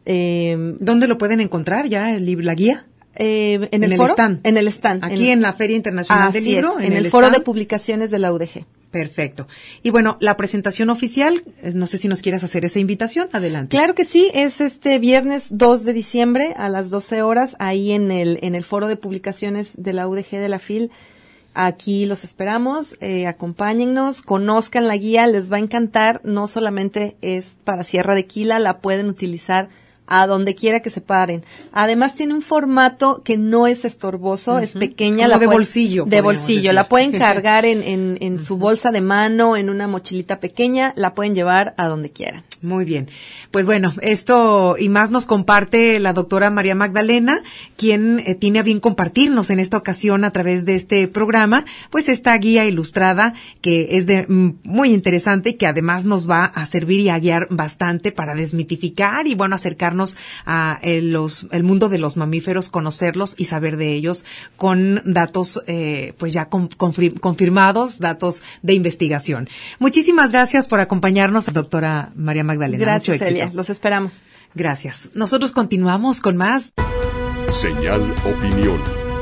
Eh, ¿Dónde lo pueden encontrar ya, el libro, la guía? Eh, en, en el, el foro, stand. En el stand. Aquí en, en la Feria Internacional del Libro. Es, en, en el, el foro de publicaciones de la U D G. Perfecto. Y bueno, la presentación oficial, no sé si nos quieras hacer esa invitación, adelante. Claro que sí, es este viernes dos de diciembre a las doce horas, ahí en el en el foro de publicaciones de la U D G de la F I L. Aquí los esperamos, eh, acompáñennos, conozcan la guía, les va a encantar, no solamente es para Sierra de Quila, la pueden utilizar a donde quiera que se paren. Además tiene un formato que no es estorboso, uh-huh. es pequeña. Como la de pueden, bolsillo. De bolsillo, decir. La pueden cargar en, en, en uh-huh. su bolsa de mano, en una mochilita pequeña, la pueden llevar a donde quieran. Muy bien. Pues bueno, esto y más nos comparte la doctora María Magdalena, quien eh, tiene a bien compartirnos en esta ocasión a través de este programa, pues esta guía ilustrada que es de mm, muy interesante y que además nos va a servir y a guiar bastante para desmitificar y bueno, acercarnos a el, los, el mundo de los mamíferos, conocerlos y saber de ellos con datos eh, pues ya con, confir, confirmados, datos de investigación. Muchísimas gracias por acompañarnos, doctora María Magdalena. Gracias, Celia. Los esperamos. Gracias. Nosotros continuamos con más. Señal Opinión.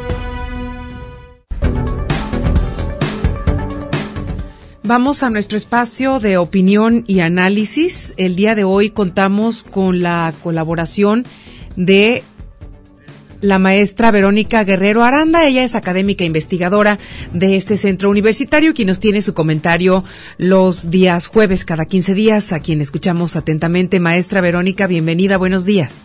Vamos a nuestro espacio de opinión y análisis. El día de hoy contamos con la colaboración de la maestra Verónica Guerrero Aranda. Ella es académica e investigadora de este centro universitario, quien nos tiene su comentario los días jueves, cada quince días, a quien escuchamos atentamente. Maestra Verónica, bienvenida, buenos días.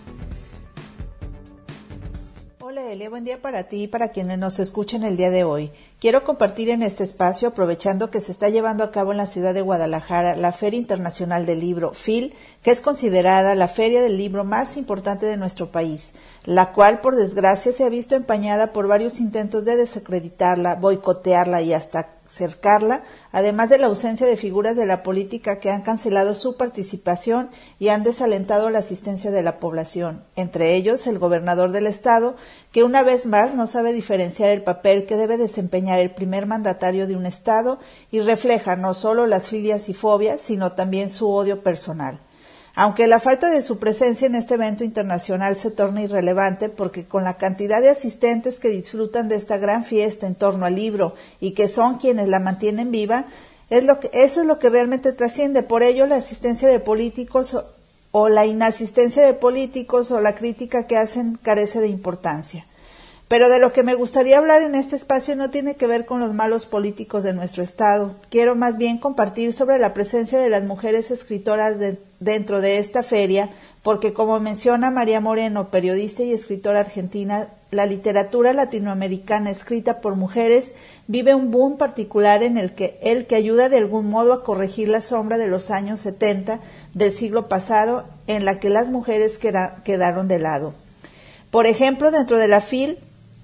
Hola Elia, buen día para ti y para quienes nos escuchan el día de hoy. Quiero compartir en este espacio, aprovechando que se está llevando a cabo en la ciudad de Guadalajara la Feria Internacional del Libro, F I L, que es considerada la feria del libro más importante de nuestro país, la cual, por desgracia, se ha visto empañada por varios intentos de desacreditarla, boicotearla y hasta cercarla, además de la ausencia de figuras de la política que han cancelado su participación y han desalentado la asistencia de la población, entre ellos el gobernador del estado, que una vez más no sabe diferenciar el papel que debe desempeñar el primer mandatario de un estado y refleja no solo las filias y fobias, sino también su odio personal. Aunque la falta de su presencia en este evento internacional se torna irrelevante porque con la cantidad de asistentes que disfrutan de esta gran fiesta en torno al libro y que son quienes la mantienen viva, es lo que, eso es lo que realmente trasciende. Por ello, la asistencia de políticos o, o la inasistencia de políticos o la crítica que hacen carece de importancia. Pero de lo que me gustaría hablar en este espacio no tiene que ver con los malos políticos de nuestro estado. Quiero más bien compartir sobre la presencia de las mujeres escritoras de, dentro de esta feria, porque como menciona María Moreno, periodista y escritora argentina, la literatura latinoamericana escrita por mujeres vive un boom particular en el que, el que ayuda de algún modo a corregir la sombra de los años setenta del siglo pasado, en la que las mujeres queda, quedaron de lado. Por ejemplo, dentro de la F I L,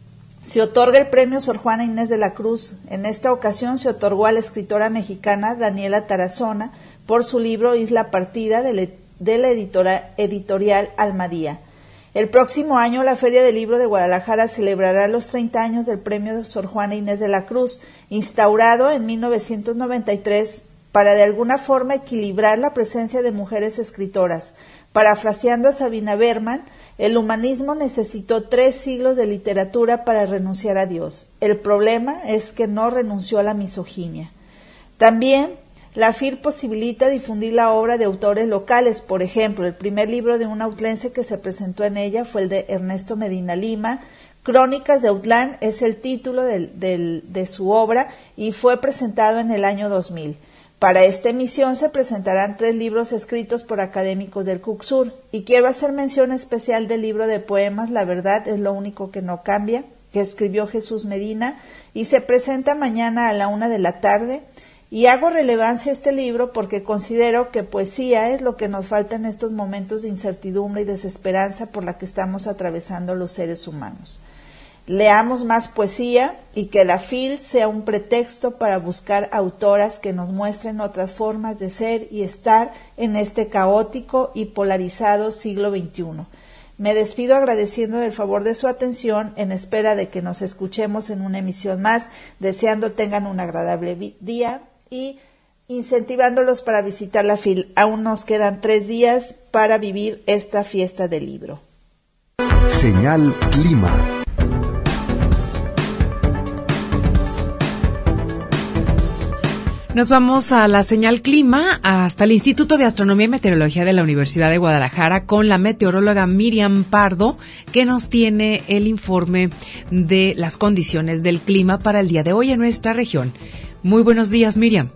se otorga el premio Sor Juana Inés de la Cruz. En esta ocasión se otorgó a la escritora mexicana Daniela Tarazona por su libro Isla Partida de, le, de la editora, editorial Almadía. El próximo año la Feria del Libro de Guadalajara celebrará los treinta años del premio Sor Juana Inés de la Cruz, instaurado en mil novecientos noventa y tres para de alguna forma equilibrar la presencia de mujeres escritoras. Parafraseando a Sabina Berman, el humanismo necesitó tres siglos de literatura para renunciar a Dios. El problema es que no renunció a la misoginia. También la F I L posibilita difundir la obra de autores locales. Por ejemplo, el primer libro de un autlense que se presentó en ella fue el de Ernesto Medina Lima. Crónicas de Autlán es el título del, del, de su obra y fue presentado en el año dos mil. Para esta emisión se presentarán tres libros escritos por académicos del CUCSUR y quiero hacer mención especial del libro de poemas La verdad es lo único que no cambia, que escribió Jesús Medina y se presenta mañana a la una de la tarde. Y hago relevancia a este libro porque considero que poesía es lo que nos falta en estos momentos de incertidumbre y desesperanza por la que estamos atravesando los seres humanos. Leamos más poesía y que la F I L sea un pretexto para buscar autoras que nos muestren otras formas de ser y estar en este caótico y polarizado siglo veintiuno. Me despido agradeciendo el favor de su atención en espera de que nos escuchemos en una emisión más, deseando tengan un agradable día y incentivándolos para visitar la F I L. Aún nos quedan tres días para vivir esta fiesta del libro. Señal Clima. Nos vamos a la señal clima, hasta el Instituto de Astronomía y Meteorología de la Universidad de Guadalajara, con la meteoróloga Miriam Pardo, que nos tiene el informe de las condiciones del clima para el día de hoy en nuestra región. Muy buenos días, Miriam.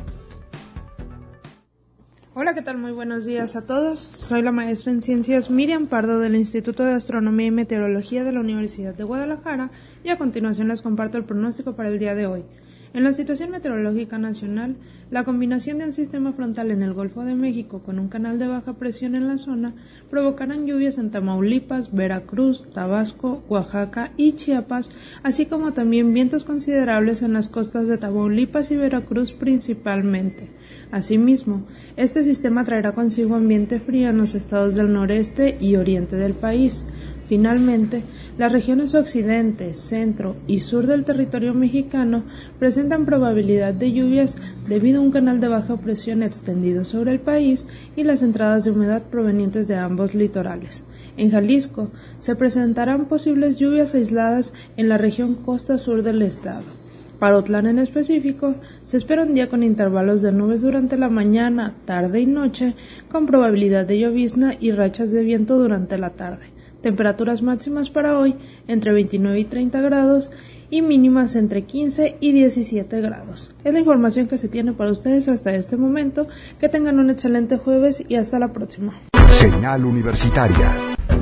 Hola, ¿qué tal? Muy buenos días a todos. Soy la maestra en Ciencias Miriam Pardo del Instituto de Astronomía y Meteorología de la Universidad de Guadalajara, y a continuación les comparto el pronóstico para el día de hoy. En la situación meteorológica nacional, la combinación de un sistema frontal en el Golfo de México con un canal de baja presión en la zona provocarán lluvias en Tamaulipas, Veracruz, Tabasco, Oaxaca y Chiapas, así como también vientos considerables en las costas de Tamaulipas y Veracruz principalmente. Asimismo, este sistema traerá consigo ambiente frío en los estados del noreste y oriente del país. Finalmente, las regiones occidente, centro y sur del territorio mexicano presentan probabilidad de lluvias debido a un canal de baja presión extendido sobre el país y las entradas de humedad provenientes de ambos litorales. En Jalisco, se presentarán posibles lluvias aisladas en la región costa sur del estado. Para Otlán en específico, se espera un día con intervalos de nubes durante la mañana, tarde y noche, con probabilidad de llovizna y rachas de viento durante la tarde. Temperaturas máximas para hoy entre veintinueve y treinta grados y mínimas entre quince y diecisiete grados. Es la información que se tiene para ustedes hasta este momento. Que tengan un excelente jueves y hasta la próxima. Señal Universitaria.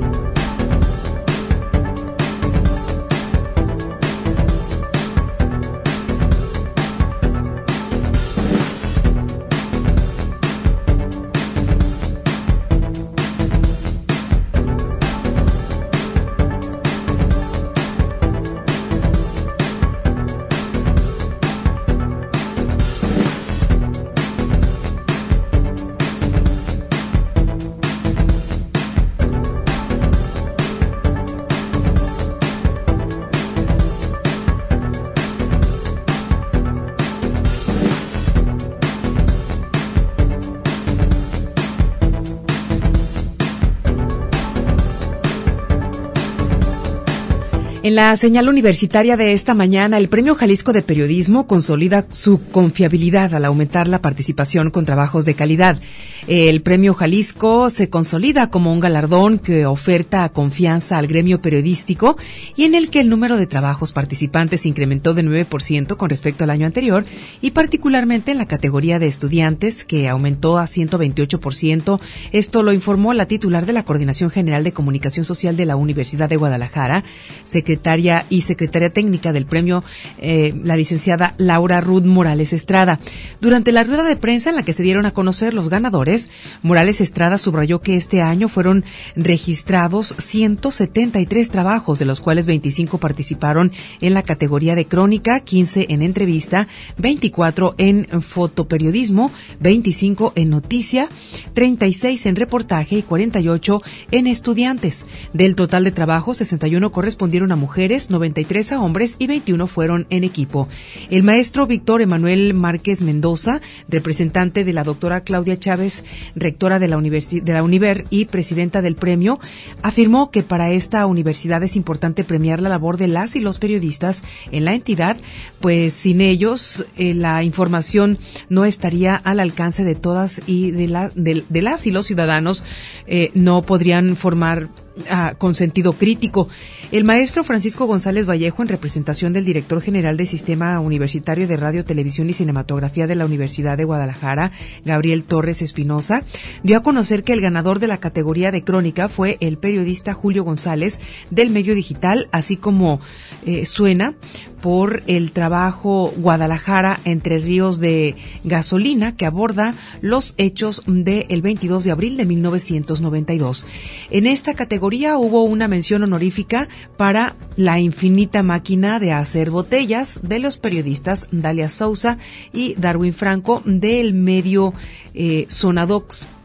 En la señal universitaria de esta mañana, el Premio Jalisco de Periodismo consolida su confiabilidad al aumentar la participación con trabajos de calidad. El Premio Jalisco se consolida como un galardón que oferta confianza al gremio periodístico y en el que el número de trabajos participantes incrementó de nueve por ciento con respecto al año anterior, y particularmente en la categoría de estudiantes, que aumentó a ciento veintiocho por ciento. Esto lo informó la titular de la Coordinación General de Comunicación Social de la Universidad de Guadalajara, secretaria y secretaria técnica del premio, eh, la licenciada Laura Ruth Morales Estrada. Durante la rueda de prensa en la que se dieron a conocer los ganadores, Morales Estrada subrayó que este año fueron registrados ciento setenta y tres trabajos, de los cuales veinticinco participaron en la categoría de crónica, quince en entrevista, veinticuatro en fotoperiodismo, veinticinco en noticia, treinta y seis en reportaje y cuarenta y ocho en estudiantes. Del total de trabajos, sesenta y uno correspondieron a mujeres, noventa y tres a hombres y veintiuno fueron en equipo. El maestro Víctor Emanuel Márquez Mendoza, representante de la doctora Claudia Chávez, rectora de la, universi- de la Univer y presidenta del premio, afirmó que para esta universidad es importante premiar la labor de las y los periodistas en la entidad, pues sin ellos eh, la información no estaría al alcance de todas y de, la, de, de las y los ciudadanos, eh, no podrían formar Ah, con sentido crítico. El maestro Francisco González Vallejo, en representación del director general del Sistema Universitario de Radio, Televisión y Cinematografía de la Universidad de Guadalajara, Gabriel Torres Espinosa, dio a conocer que el ganador de la categoría de crónica fue el periodista Julio González del medio digital, así como eh, suena por el trabajo Guadalajara entre ríos de gasolina, que aborda los hechos del veintidós de abril de mil novecientos noventa y dos. En esta categoría hubo una mención honorífica para La infinita máquina de hacer botellas, de los periodistas Dalia Sousa y Darwin Franco del medio eh, Sonadox.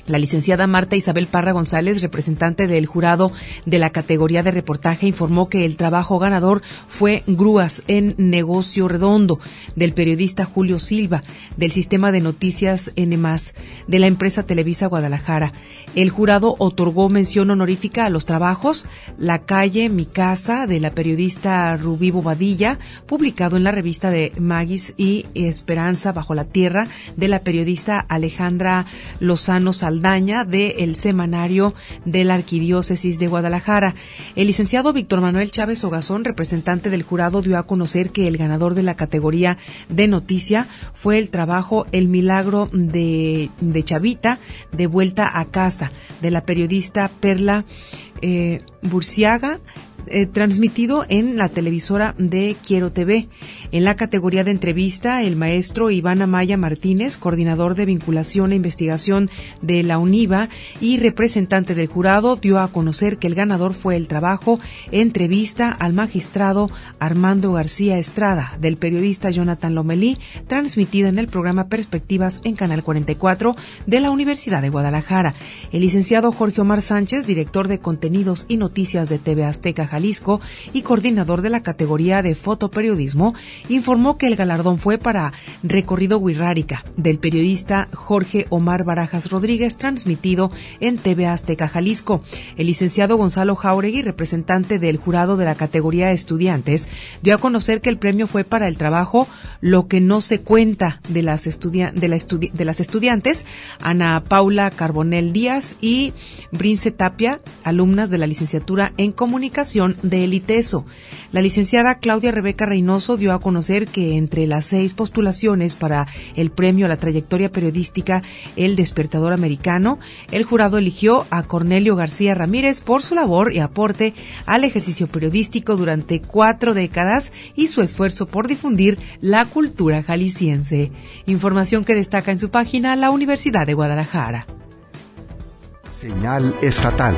La licenciada Marta Isabel Parra González, representante del jurado de la categoría de reportaje, informó que el trabajo ganador fue Grúas en Negocio Redondo, del periodista Julio Silva, del sistema de noticias N más, de la empresa Televisa Guadalajara. El jurado otorgó mención honorífica a los trabajos La calle, mi casa, de la periodista Rubí Bobadilla, publicado en la revista de Magis, y Esperanza bajo la tierra, de la periodista Alejandra Lozano Saldaña, de el semanario de la Arquidiócesis de Guadalajara. El licenciado Víctor Manuel Chávez Ogazón, representante del jurado, dio a conocer que el ganador de la categoría de noticia fue el trabajo El milagro de, de Chavita, de vuelta a casa, de la periodista Perla eh, Burciaga, Eh, transmitido en la televisora de Quiero T V. En la categoría de entrevista, el maestro Iván Amaya Martínez, coordinador de vinculación e investigación de la UNIVA y representante del jurado, dio a conocer que el ganador fue el trabajo Entrevista al magistrado Armando García Estrada, del periodista Jonathan Lomelí, transmitida en el programa Perspectivas en Canal cuarenta y cuatro de la Universidad de Guadalajara. El licenciado Jorge Omar Sánchez, director de contenidos y noticias de T V Azteca Jalisco y coordinador de la categoría de fotoperiodismo, informó que el galardón fue para Recorrido Wixárika, del periodista Jorge Omar Barajas Rodríguez, transmitido en T V Azteca Jalisco. El licenciado Gonzalo Jauregui, representante del jurado de la categoría de estudiantes, dio a conocer que el premio fue para el trabajo Lo que no se cuenta, de las, estudia- de la estudi- de las estudiantes Ana Paula Carbonell Díaz y Brince Tapia, alumnas de la licenciatura en Comunicación de el ITESO. La licenciada Claudia Rebeca Reynoso dio a conocer que entre las seis postulaciones para el premio a la trayectoria periodística El Despertador Americano, el jurado eligió a Cornelio García Ramírez por su labor y aporte al ejercicio periodístico durante cuatro décadas y su esfuerzo por difundir la cultura jalisciense. Información que destaca en su página la Universidad de Guadalajara. Señal estatal.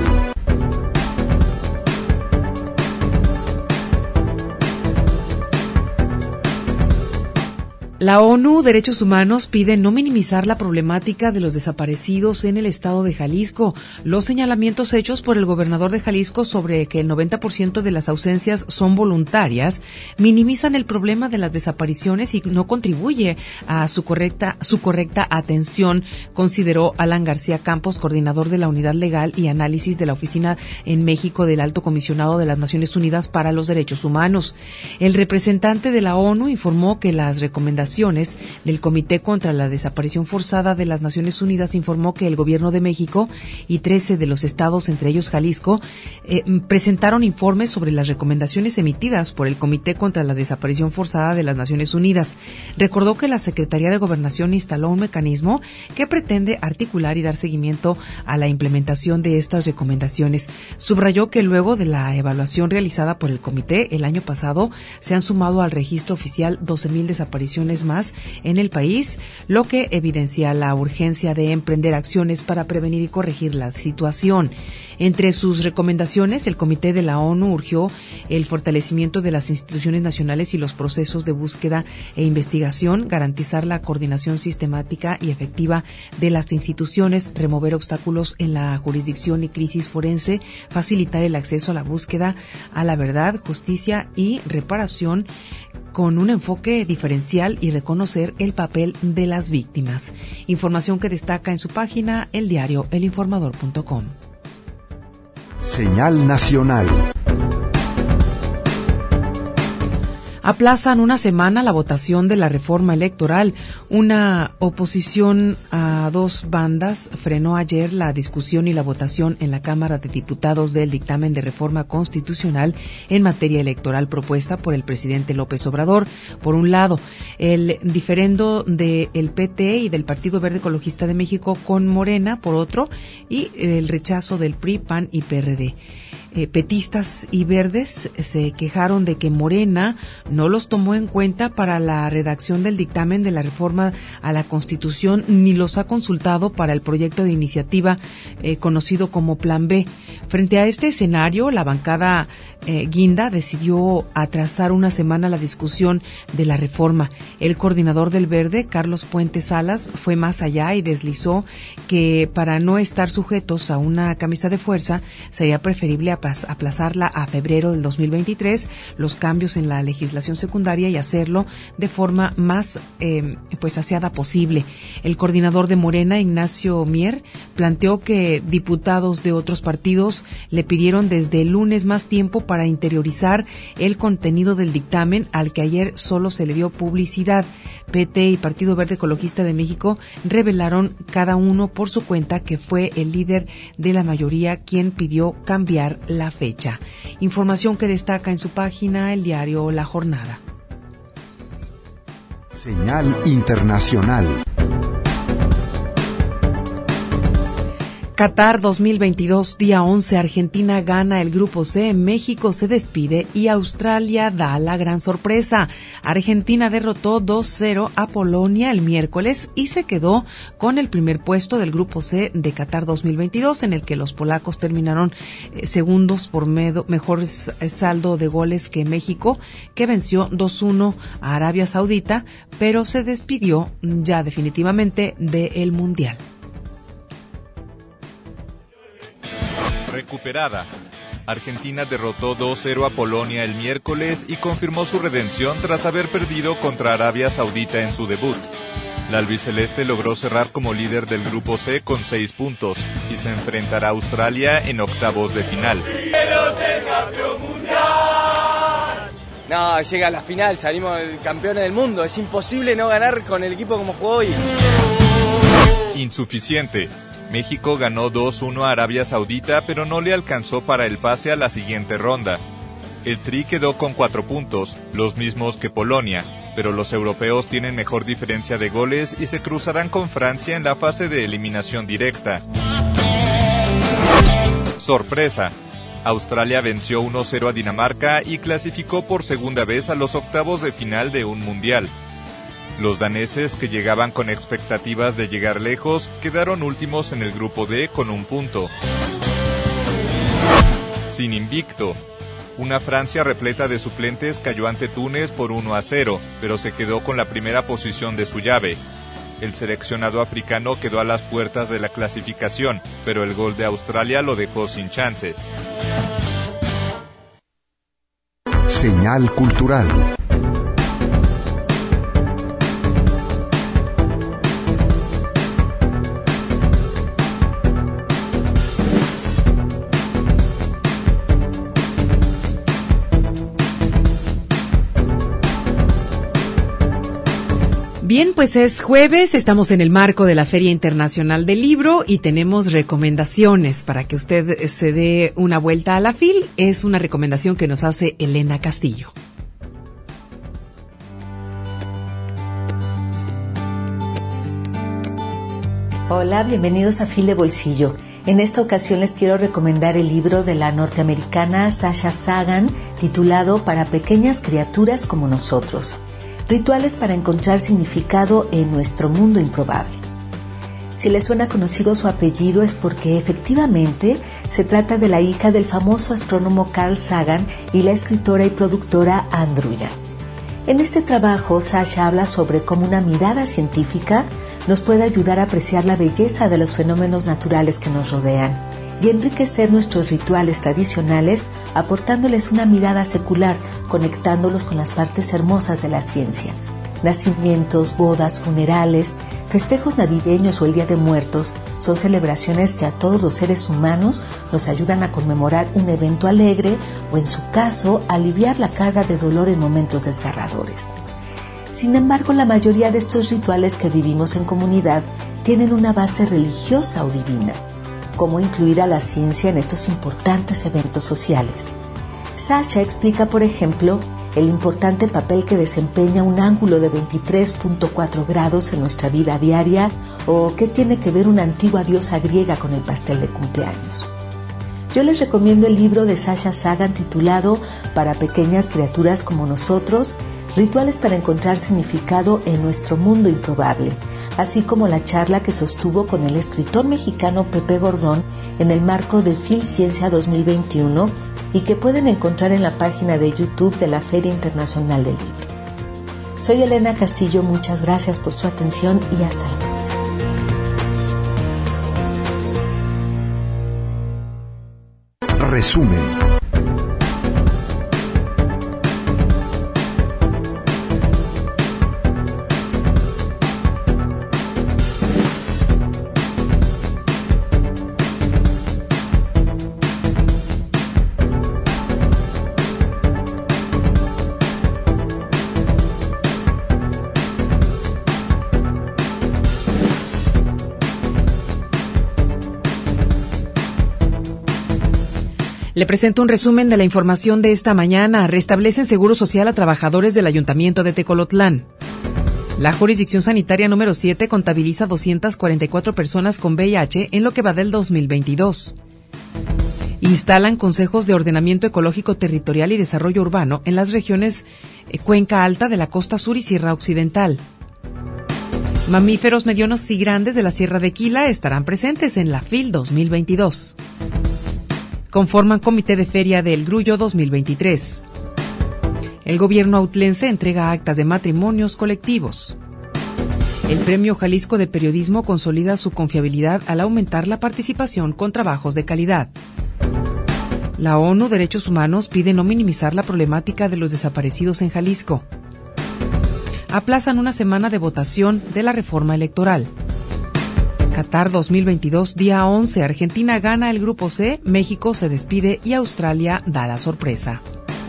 La ONU Derechos Humanos pide no minimizar la problemática de los desaparecidos en el estado de Jalisco. Los señalamientos hechos por el gobernador de Jalisco sobre que el noventa por ciento de las ausencias son voluntarias minimizan el problema de las desapariciones y no contribuye a su correcta su correcta atención, consideró Alan García Campos, coordinador de la Unidad Legal y Análisis de la Oficina en México del Alto Comisionado de las Naciones Unidas para los Derechos Humanos. El representante de la ONU informó que las recomendaciones del Comité contra la Desaparición Forzada de las Naciones Unidas informó que el Gobierno de México y trece de los estados, entre ellos Jalisco, eh, presentaron informes sobre las recomendaciones emitidas por el Comité contra la Desaparición Forzada de las Naciones Unidas. Recordó que la Secretaría de Gobernación instaló un mecanismo que pretende articular y dar seguimiento a la implementación de estas recomendaciones. Subrayó que luego de la evaluación realizada por el Comité el año pasado, se han sumado al registro oficial doce mil desapariciones más en el país, lo que evidencia la urgencia de emprender acciones para prevenir y corregir la situación. Entre sus recomendaciones, el Comité de la ONU urgió el fortalecimiento de las instituciones nacionales y los procesos de búsqueda e investigación, garantizar la coordinación sistemática y efectiva de las instituciones, remover obstáculos en la jurisdicción y crisis forense, facilitar el acceso a la búsqueda a la verdad, justicia y reparación con un enfoque diferencial y reconocer el papel de las víctimas. Información que destaca en su página el diario el informador punto com. Señal nacional. Aplazan una semana la votación de la reforma electoral. Una oposición a dos bandas frenó ayer la discusión y la votación en la Cámara de Diputados del dictamen de reforma constitucional en materia electoral propuesta por el presidente López Obrador. Por un lado, el diferendo del P T y del Partido Verde Ecologista de México con Morena, por otro, y el rechazo del P R I, P A N y P R D. eh, petistas y verdes se quejaron de que Morena no los tomó en cuenta para la redacción del dictamen de la reforma a la Constitución, ni los ha consultado para el proyecto de iniciativa eh, conocido como Plan B. Frente a este escenario, la bancada eh, Guinda decidió atrasar una semana la discusión de la reforma. El coordinador del Verde, Carlos Puente Salas, fue más allá y deslizó que para no estar sujetos a una camisa de fuerza sería preferible aplazarla a febrero del dos mil veintitrés, los cambios en la legislación secundaria, y hacerlo de forma más eh, pues aseada posible. El coordinador de Morena, Ignacio Mier, planteó que diputados de otros partidos le pidieron desde el lunes más tiempo para interiorizar el contenido del dictamen, al que ayer solo se le dio publicidad. P T y Partido Verde Ecologista de México revelaron cada uno por su cuenta que fue el líder de la mayoría quien pidió cambiar la fecha. Información que destaca en su página el diario La Jornada. Señal internacional. Qatar dos mil veintidós, día once, Argentina gana el grupo C, México se despide y Australia da la gran sorpresa. Argentina derrotó dos cero a Polonia el miércoles y se quedó con el primer puesto del grupo C de Qatar dos mil veintidós, en el que los polacos terminaron eh, segundos por medo, mejor saldo de goles que México, que venció dos uno a Arabia Saudita, pero se despidió ya definitivamente del Mundial. Recuperada. Argentina derrotó dos cero a Polonia el miércoles y confirmó su redención tras haber perdido contra Arabia Saudita en su debut. La albiceleste logró cerrar como líder del grupo C con seis puntos y se enfrentará a Australia en octavos de final. No, llega a la final, salimos campeones del mundo. Es imposible no ganar con el equipo como jugó hoy. Insuficiente. México ganó dos uno a Arabia Saudita, pero no le alcanzó para el pase a la siguiente ronda. El Tri quedó con cuatro puntos, los mismos que Polonia, pero los europeos tienen mejor diferencia de goles y se cruzarán con Francia en la fase de eliminación directa. Sorpresa. Australia venció uno cero a Dinamarca y clasificó por segunda vez a los octavos de final de un mundial. Los daneses, que llegaban con expectativas de llegar lejos, quedaron últimos en el grupo D con un punto. Sin invicto. Una Francia repleta de suplentes cayó ante Túnez por uno a cero, pero se quedó con la primera posición de su llave. El seleccionado africano quedó a las puertas de la clasificación, pero el gol de Australia lo dejó sin chances. Señal cultural. Bien, pues es jueves, estamos en el marco de la Feria Internacional del Libro y tenemos recomendaciones para que usted se dé una vuelta a la F I L. Es una recomendación que nos hace Elena Castillo. Hola, bienvenidos a F I L de Bolsillo. En esta ocasión les quiero recomendar el libro de la norteamericana Sasha Sagan, titulado Para pequeñas criaturas como nosotros. Rituales para encontrar significado en nuestro mundo improbable. Si les suena conocido su apellido es porque efectivamente se trata de la hija del famoso astrónomo Carl Sagan y la escritora y productora Andrea. En este trabajo, Sasha habla sobre cómo una mirada científica nos puede ayudar a apreciar la belleza de los fenómenos naturales que nos rodean y enriquecer nuestros rituales tradicionales aportándoles una mirada secular, conectándolos con las partes hermosas de la ciencia. Nacimientos, bodas, funerales, festejos navideños o el Día de Muertos son celebraciones que a todos los seres humanos nos ayudan a conmemorar un evento alegre o, en su caso, aliviar la carga de dolor en momentos desgarradores. Sin embargo, la mayoría de estos rituales que vivimos en comunidad tienen una base religiosa o divina. ¿Cómo incluir a la ciencia en estos importantes eventos sociales? Sasha explica, por ejemplo, el importante papel que desempeña un ángulo de veintitrés punto cuatro grados en nuestra vida diaria o qué tiene que ver una antigua diosa griega con el pastel de cumpleaños. Yo les recomiendo el libro de Sasha Sagan titulado Para pequeñas criaturas como nosotros, rituales para encontrar significado en nuestro mundo improbable, así como la charla que sostuvo con el escritor mexicano Pepe Gordón en el marco de Phil Ciencia dos mil veintiuno y que pueden encontrar en la página de YouTube de la Feria Internacional del Libro. Soy Elena Castillo, muchas gracias por su atención y hasta la próxima. Resumen. Le presento un resumen de la información de esta mañana. Restablecen seguro social a trabajadores del Ayuntamiento de Tecolotlán. La jurisdicción sanitaria número siete contabiliza doscientas cuarenta y cuatro personas con V I H en lo que va del dos mil veintidós. Instalan consejos de ordenamiento ecológico territorial y desarrollo urbano en las regiones Cuenca Alta de la Costa Sur y Sierra Occidental. Mamíferos medianos y grandes de la Sierra de Quila estarán presentes en la F I L dos mil veintidós. Conforman Comité de Feria del Grullo dos mil veintitrés. El gobierno autlense entrega actas de matrimonios colectivos. El Premio Jalisco de Periodismo consolida su confiabilidad al aumentar la participación con trabajos de calidad. La ONU Derechos Humanos pide no minimizar la problemática de los desaparecidos en Jalisco. Aplazan una semana de votación de la reforma electoral. Qatar dos mil veintidós, día once. Argentina gana el grupo C, México se despide y Australia da la sorpresa.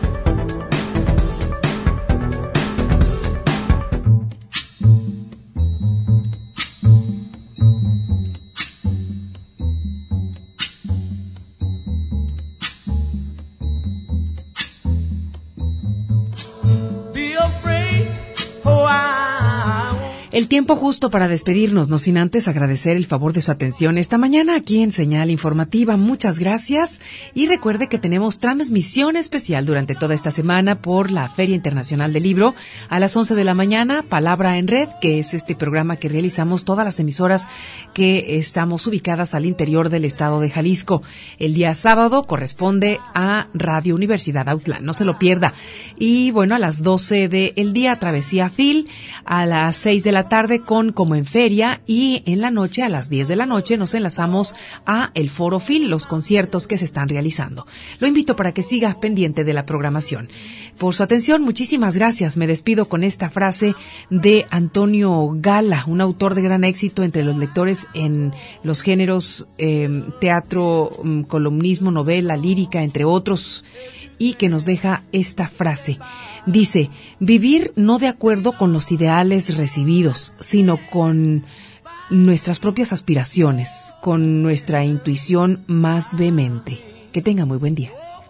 El tiempo justo para despedirnos, no sin antes agradecer el favor de su atención esta mañana aquí en Señal Informativa. Muchas gracias y recuerde que tenemos transmisión especial durante toda esta semana por la Feria Internacional del Libro a las once de la mañana, Palabra en Red, que es este programa que realizamos todas las emisoras que estamos ubicadas al interior del estado de Jalisco. El día sábado corresponde a Radio Universidad Autlán, no se lo pierda. Y bueno, a las doce del día, Travesía F I L, a las seis de la tarde con Como en Feria y en la noche a las diez de la noche nos enlazamos a el Foro F I L, los conciertos que se están realizando. Lo invito para que siga pendiente de la programación. Por su atención, muchísimas gracias. Me despido con esta frase de Antonio Gala, un autor de gran éxito entre los lectores en los géneros eh, teatro, columnismo, novela, lírica, entre otros, y que nos deja esta frase. Dice, vivir no de acuerdo con los ideales recibidos, sino con nuestras propias aspiraciones, con nuestra intuición más vehemente. Que tenga muy buen día.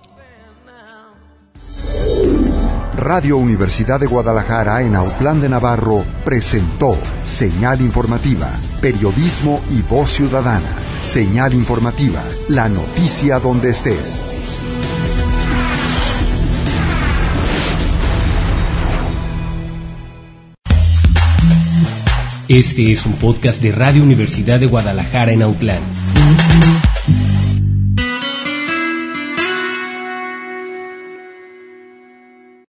Radio Universidad de Guadalajara en Autlán de Navarro presentó Señal Informativa, periodismo y voz ciudadana. Señal Informativa, la noticia donde estés. Este es un podcast de Radio Universidad de Guadalajara en Autlán.